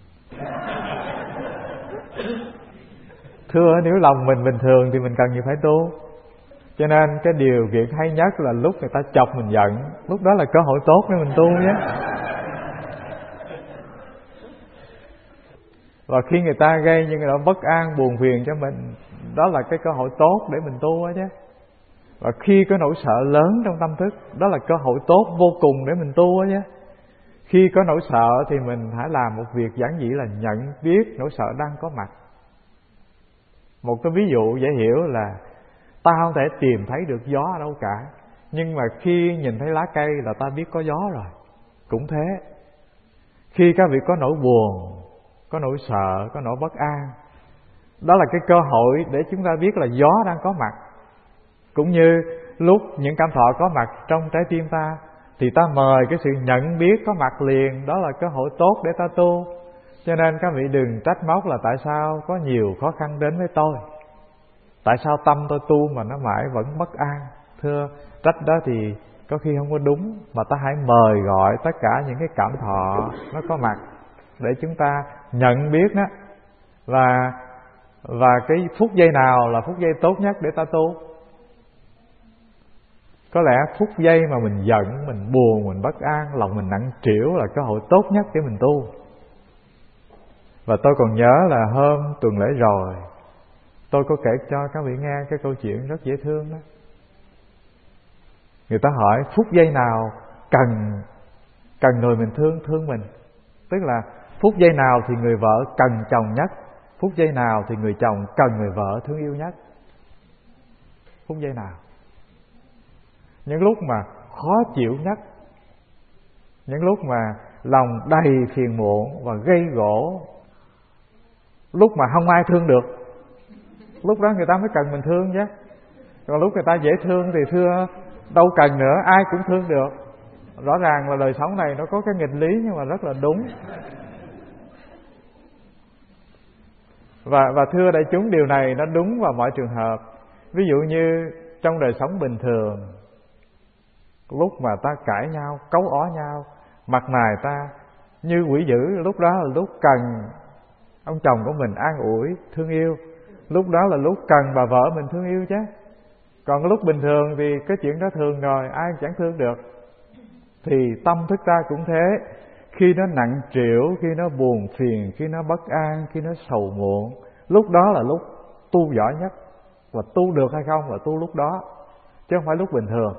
Thưa, nếu lòng mình bình thường thì mình cần gì phải tu. Cho nên cái điều kiện hay nhất là lúc người ta chọc mình giận, lúc đó là cơ hội tốt để mình tu nhé. Và khi người ta gây những cái nỗi bất an buồn phiền cho mình, đó là cái cơ hội tốt để mình tu á chứ. Và khi có nỗi sợ lớn trong tâm thức, đó là cơ hội tốt vô cùng để mình tu á chứ. Khi có nỗi sợ thì mình hãy làm một việc giản dị là nhận biết nỗi sợ đang có mặt. Một cái ví dụ dễ hiểu là ta không thể tìm thấy được gió ở đâu cả, nhưng mà khi nhìn thấy lá cây là ta biết có gió rồi. Cũng thế, khi các vị có nỗi buồn, có nỗi sợ, có nỗi bất an, đó là cái cơ hội để chúng ta biết là gió đang có mặt. Cũng như lúc những cảm thọ có mặt trong trái tim ta, thì ta mời cái sự nhận biết có mặt liền, đó là cơ hội tốt để ta tu. Cho nên các vị đừng trách móc là tại sao có nhiều khó khăn đến với tôi, tại sao tâm tôi tu mà nó mãi vẫn bất an. Thưa, trách đó thì có khi không có đúng, mà ta hãy mời gọi tất cả những cái cảm thọ nó có mặt để chúng ta nhận biết nó. Và cái phút giây nào là phút giây tốt nhất để ta tu? Có lẽ phút giây mà mình giận, mình buồn, mình bất an, lòng mình nặng trĩu là cơ hội tốt nhất để mình tu. Và tôi còn nhớ là hôm tuần lễ rồi, tôi có kể cho các vị nghe cái câu chuyện rất dễ thương đó. Người ta hỏi phút giây nào cần người mình thương mình. Tức là phút giây nào thì người vợ cần chồng nhất, phút giây nào thì người chồng cần người vợ thương yêu nhất. Phút giây nào? Những lúc mà khó chịu nhất, những lúc mà lòng đầy phiền muộn và gây gổ, lúc mà không ai thương được, lúc đó người ta mới cần mình thương chứ. Còn lúc người ta dễ thương thì thưa đâu cần nữa, ai cũng thương được. Rõ ràng là đời sống này nó có cái nghịch lý nhưng mà rất là đúng. Và thưa đại chúng, điều này nó đúng vào mọi trường hợp. Ví dụ như trong đời sống bình thường, lúc mà ta cãi nhau, cấu ó nhau, mặt mày ta như quỷ dữ, lúc đó là lúc cần ông chồng của mình an ủi, thương yêu. Lúc đó là lúc cần bà vợ mình thương yêu chứ. Còn lúc bình thường thì cái chuyện đó thường rồi, ai chẳng thương được. Thì tâm thức ta cũng thế. Khi nó nặng trĩu, khi nó buồn phiền, khi nó bất an, khi nó sầu muộn, lúc đó là lúc tu giỏi nhất. Và tu được hay không là tu lúc đó, chứ không phải lúc bình thường.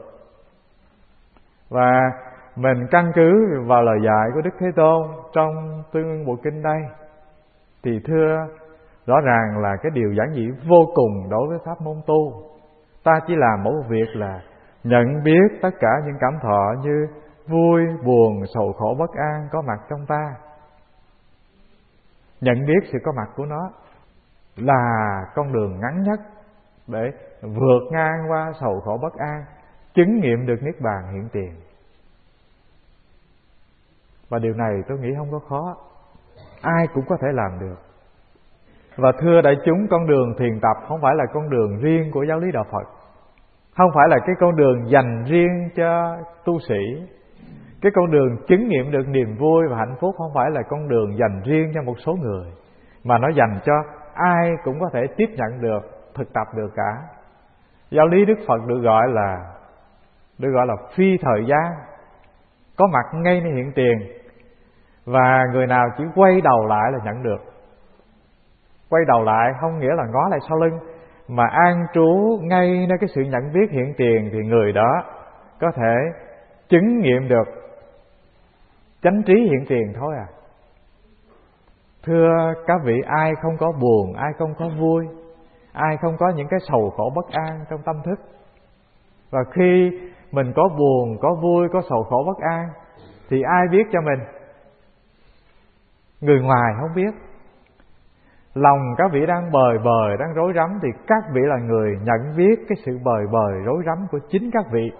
Và mình căn cứ vào lời dạy của Đức Thế Tôn trong Tương Ưng Bộ Kinh đây, thì thưa, rõ ràng là cái điều giản dị vô cùng đối với pháp môn tu. Ta chỉ làm một việc là nhận biết tất cả những cảm thọ như vui, buồn, sầu khổ, bất an có mặt trong ta. Nhận biết sự có mặt của nó là con đường ngắn nhất để vượt ngang qua sầu khổ bất an, chứng nghiệm được Niết Bàn hiện tiền. Và điều này tôi nghĩ không có khó, ai cũng có thể làm được. Và thưa đại chúng, con đường thiền tập không phải là con đường riêng của giáo lý Đạo Phật, không phải là cái con đường dành riêng cho tu sĩ. Cái con đường chứng nghiệm được niềm vui và hạnh phúc không phải là con đường dành riêng cho một số người, mà nó dành cho ai cũng có thể tiếp nhận được, thực tập được cả. Giáo lý Đức Phật được gọi là phi thời gian, có mặt ngay nơi hiện tiền. Và người nào chỉ quay đầu lại là nhận được. Quay đầu lại không nghĩa là ngó lại sau lưng, mà an trú ngay nơi cái sự nhận biết hiện tiền, thì người đó có thể chứng nghiệm được chánh trí hiện tiền thôi à. Thưa các vị, ai không có buồn, ai không có vui, ai không có những cái sầu khổ bất an trong tâm thức. Và khi mình có buồn, có vui, có sầu khổ bất an thì ai biết cho mình? Người ngoài không biết. Lòng các vị đang bời bời, đang rối rắm, thì các vị là người nhận biết cái sự bời bời rối rắm của chính các vị.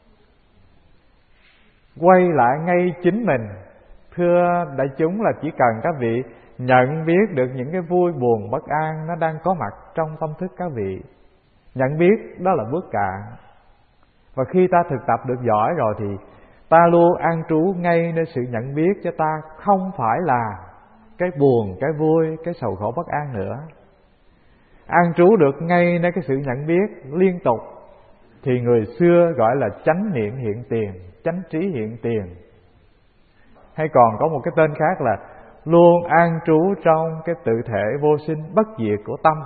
Quay lại ngay chính mình. Thưa đại chúng, là chỉ cần các vị nhận biết được những cái vui buồn bất an nó đang có mặt trong tâm thức các vị. Nhận biết đó là bước cạn. Và khi ta thực tập được giỏi rồi thì ta luôn an trú ngay nơi sự nhận biết, cho ta không phải là cái buồn, cái vui, cái sầu khổ bất an nữa. An trú được ngay nơi cái sự nhận biết liên tục thì người xưa gọi là chánh niệm hiện tiền, chánh trí hiện tiền. Hay còn có một cái tên khác là luôn an trú trong cái tự thể vô sinh bất diệt của tâm.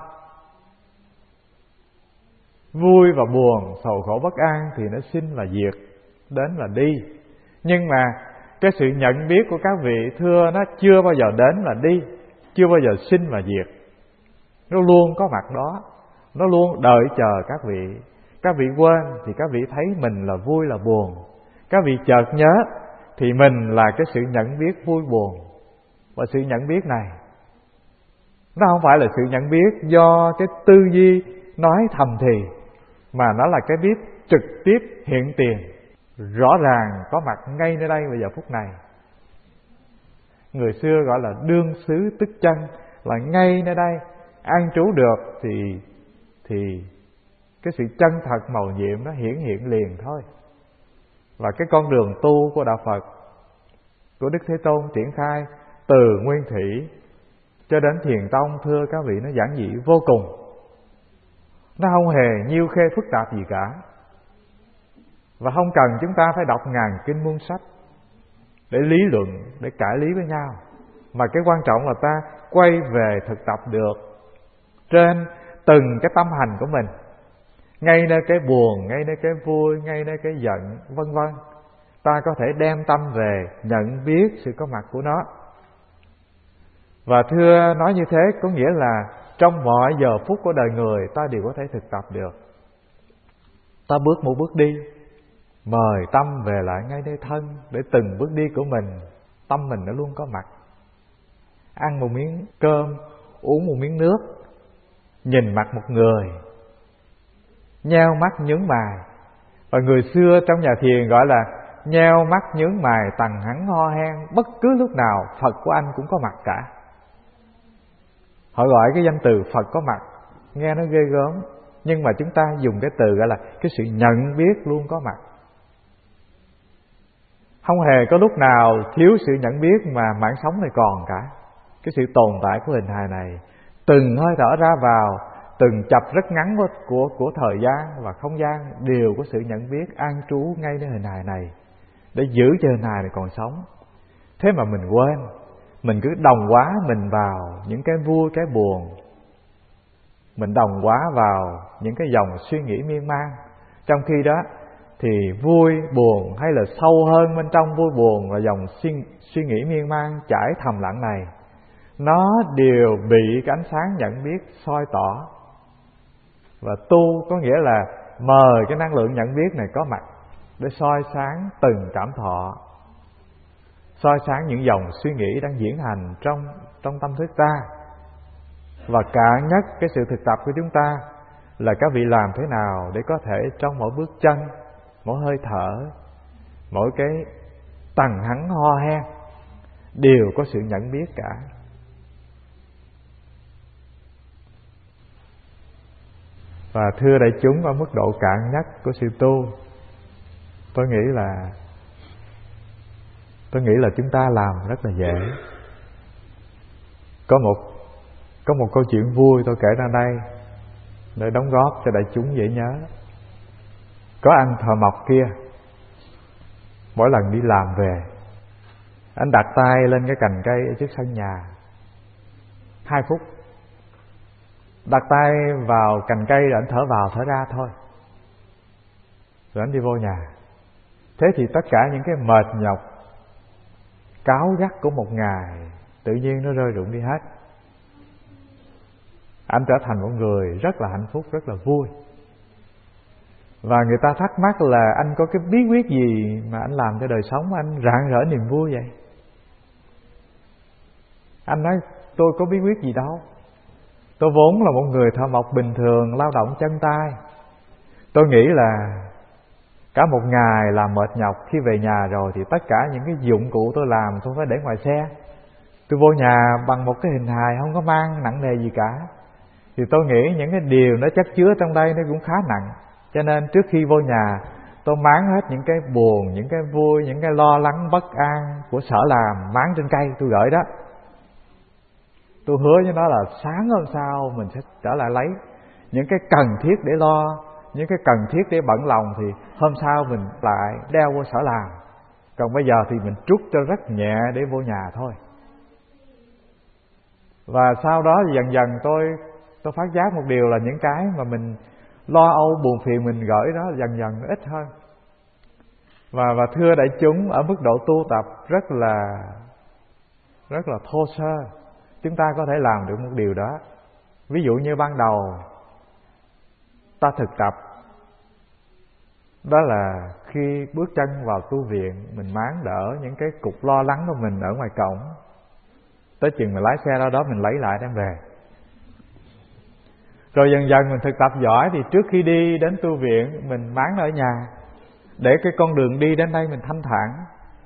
Vui và buồn, sầu khổ bất an thì nó sinh và diệt, đến và đi. Nhưng mà cái sự nhận biết của các vị thưa, nó chưa bao giờ đến và đi, chưa bao giờ sinh và diệt. Nó luôn có mặt đó, nó luôn đợi chờ các vị. Các vị quên thì các vị thấy mình là vui là buồn. Các vị chợt nhớ thì mình là cái sự nhận biết vui buồn. Và sự nhận biết này, nó không phải là sự nhận biết do cái tư duy nói thầm thì, mà nó là cái biết trực tiếp hiện tiền, rõ ràng có mặt ngay nơi đây bây giờ phút này. Người xưa gọi là đương xứ tức chân, là ngay nơi đây an trú được thì cái sự chân thật màu nhiệm nó hiển hiện liền thôi. Và cái con đường tu của đạo Phật, của Đức Thế Tôn triển khai từ Nguyên Thủy cho đến Thiền Tông, thưa các vị, nó giản dị vô cùng. Nó không hề nhiêu khê phức tạp gì cả. Và không cần chúng ta phải đọc ngàn kinh muôn sách để lý luận, để cãi lý với nhau. Mà cái quan trọng là ta quay về thực tập được trên từng cái tâm hành của mình, ngay nơi cái buồn, ngay nơi cái vui, ngay nơi cái giận, vân vân. Ta có thể đem tâm về nhận biết sự có mặt của nó. Và thưa nói như thế có nghĩa là trong mọi giờ phút của đời người, ta đều có thể thực tập được. Ta bước một bước đi, mời tâm về lại ngay nơi thân, để từng bước đi của mình, tâm mình nó luôn có mặt. Ăn một miếng cơm, uống một miếng nước, nhìn mặt một người, nheo mắt nhướng mày. Và người xưa trong nhà thiền gọi là nheo mắt nhướng mày tằng hắn ho hen. Bất cứ lúc nào Phật của anh cũng có mặt cả. Họ gọi cái danh từ Phật có mặt, nghe nó ghê gớm, nhưng mà chúng ta dùng cái từ gọi là cái sự nhận biết luôn có mặt. Không hề có lúc nào thiếu sự nhận biết mà mạng sống này còn cả. Cái sự tồn tại của hình hài này, từng hơi thở ra vào, từng chập rất ngắn của thời gian và không gian đều có sự nhận biết an trú ngay nơi hình hài này, để giữ cho hình hài này còn sống. Thế mà mình quên, mình cứ đồng hóa mình vào những cái vui cái buồn, mình đồng hóa vào những cái dòng suy nghĩ miên man. Trong khi đó thì vui buồn hay là sâu hơn bên trong vui buồn và dòng suy nghĩ miên man chảy thầm lặng này, nó đều bị cái ánh sáng nhận biết soi tỏ. Và tu có nghĩa là mời cái năng lượng nhận biết này có mặt để soi sáng từng cảm thọ, soi sáng những dòng suy nghĩ đang diễn hành trong tâm thức ta. Và cả nhất cái sự thực tập của chúng ta là các vị làm thế nào để có thể trong mỗi bước chân, mỗi hơi thở, mỗi cái tằng hắng ho hen đều có sự nhận biết cả. Và thưa đại chúng, ở mức độ cạn nhất của sự tu, tôi nghĩ là chúng ta làm rất là dễ. Có một câu chuyện vui tôi kể ra đây để đóng góp cho đại chúng dễ nhớ. Có anh thợ mộc kia, mỗi lần đi làm về, anh đặt tay lên cái cành cây ở trước sân nhà 2 phút. Đặt tay vào cành cây rồi anh thở vào thở ra thôi, rồi anh đi vô nhà. Thế thì tất cả những cái mệt nhọc cáu gắt của một ngày tự nhiên nó rơi rụng đi hết. Anh trở thành một người rất là hạnh phúc, rất là vui. Và người ta thắc mắc là anh có cái bí quyết gì mà anh làm cho đời sống anh rạng rỡ niềm vui vậy? Anh nói tôi có bí quyết gì đâu. Tôi vốn là một người thợ mộc bình thường, lao động chân tay. Tôi nghĩ là cả một ngày làm mệt nhọc, khi về nhà rồi thì tất cả những cái dụng cụ tôi làm tôi phải để ngoài xe. Tôi vô nhà bằng một cái hình hài không có mang nặng nề gì cả. Thì tôi nghĩ những cái điều nó chất chứa trong đây nó cũng khá nặng. Cho nên trước khi vô nhà tôi máng hết những cái buồn, những cái vui, những cái lo lắng bất an của sở làm, máng trên cây tôi gửi đó. Tôi hứa với nó là sáng hôm sau mình sẽ trở lại lấy những cái cần thiết để lo, những cái cần thiết để bận lòng thì hôm sau mình lại đeo vô sở làm. Còn bây giờ thì mình trút cho rất nhẹ để vô nhà thôi. Và sau đó dần dần tôi phát giác một điều là những cái mà mình lo âu buồn phiền mình gửi đó dần dần nó ít hơn. Và thưa đại chúng, ở mức độ tu tập rất là thô sơ, chúng ta có thể làm được một điều đó. Ví dụ như ban đầu ta thực tập, đó là khi bước chân vào tu viện, mình máng đỡ những cái cục lo lắng của mình ở ngoài cổng, tới chừng mình lái xe ra đó mình lấy lại đem về. Rồi dần dần mình thực tập giỏi thì trước khi đi đến tu viện mình máng ở nhà, để cái con đường đi đến đây mình thanh thản.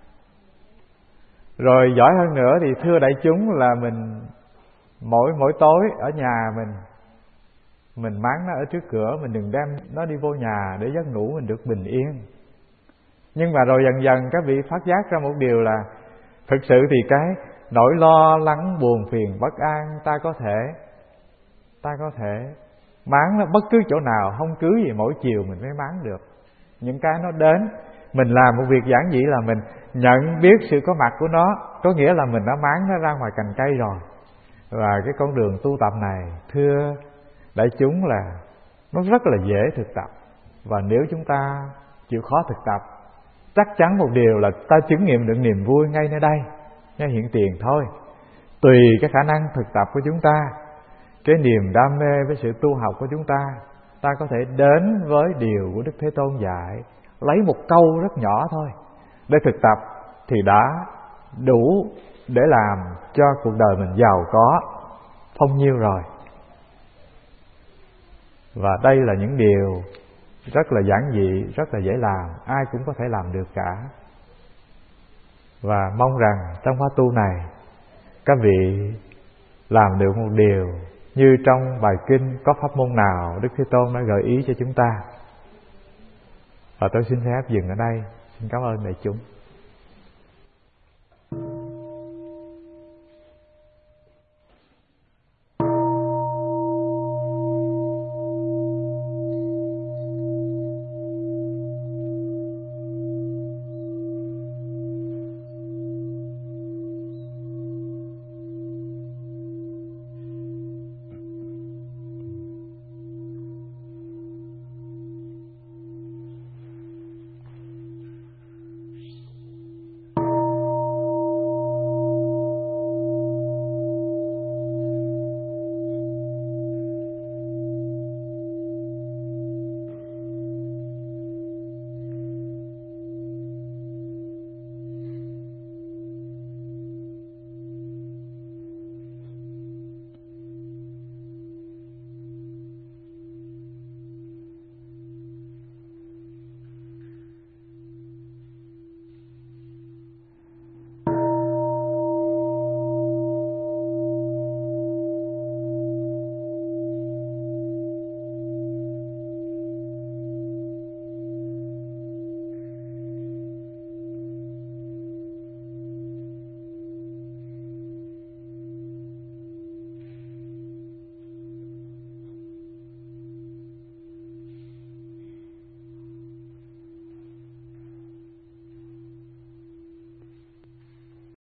Rồi giỏi hơn nữa thì thưa đại chúng là mình mỗi tối ở nhà mình máng nó ở trước cửa, mình đừng đem nó đi vô nhà để giấc ngủ mình được bình yên. Nhưng mà rồi dần dần các vị phát giác ra một điều là thực sự thì cái nỗi lo lắng buồn phiền bất an ta có thể máng nó bất cứ chỗ nào, không cứ gì mỗi chiều mình mới máng được. Những cái nó đến, mình làm một việc giản dị là mình nhận biết sự có mặt của nó, có nghĩa là mình đã máng nó ra ngoài cành cây rồi. Và cái con đường tu tập này thưa đại chúng là nó rất là dễ thực tập. Và nếu chúng ta chịu khó thực tập, chắc chắn một điều là ta chứng nghiệm được niềm vui ngay nơi đây, ngay hiện tiền thôi. Tùy cái khả năng thực tập của chúng ta, cái niềm đam mê với sự tu học của chúng ta có thể đến với điều của Đức Thế Tôn dạy, lấy một câu rất nhỏ thôi để thực tập thì đã đủ để làm cho cuộc đời mình giàu có phong nhiêu rồi. Và đây là những điều rất là giản dị, rất là dễ làm, ai cũng có thể làm được cả. Và mong rằng trong khóa tu này các vị làm được một điều như trong bài kinh có pháp môn nào Đức Thế Tôn đã gợi ý cho chúng ta. Và tôi xin phép dừng ở đây. Xin cảm ơn đại chúng.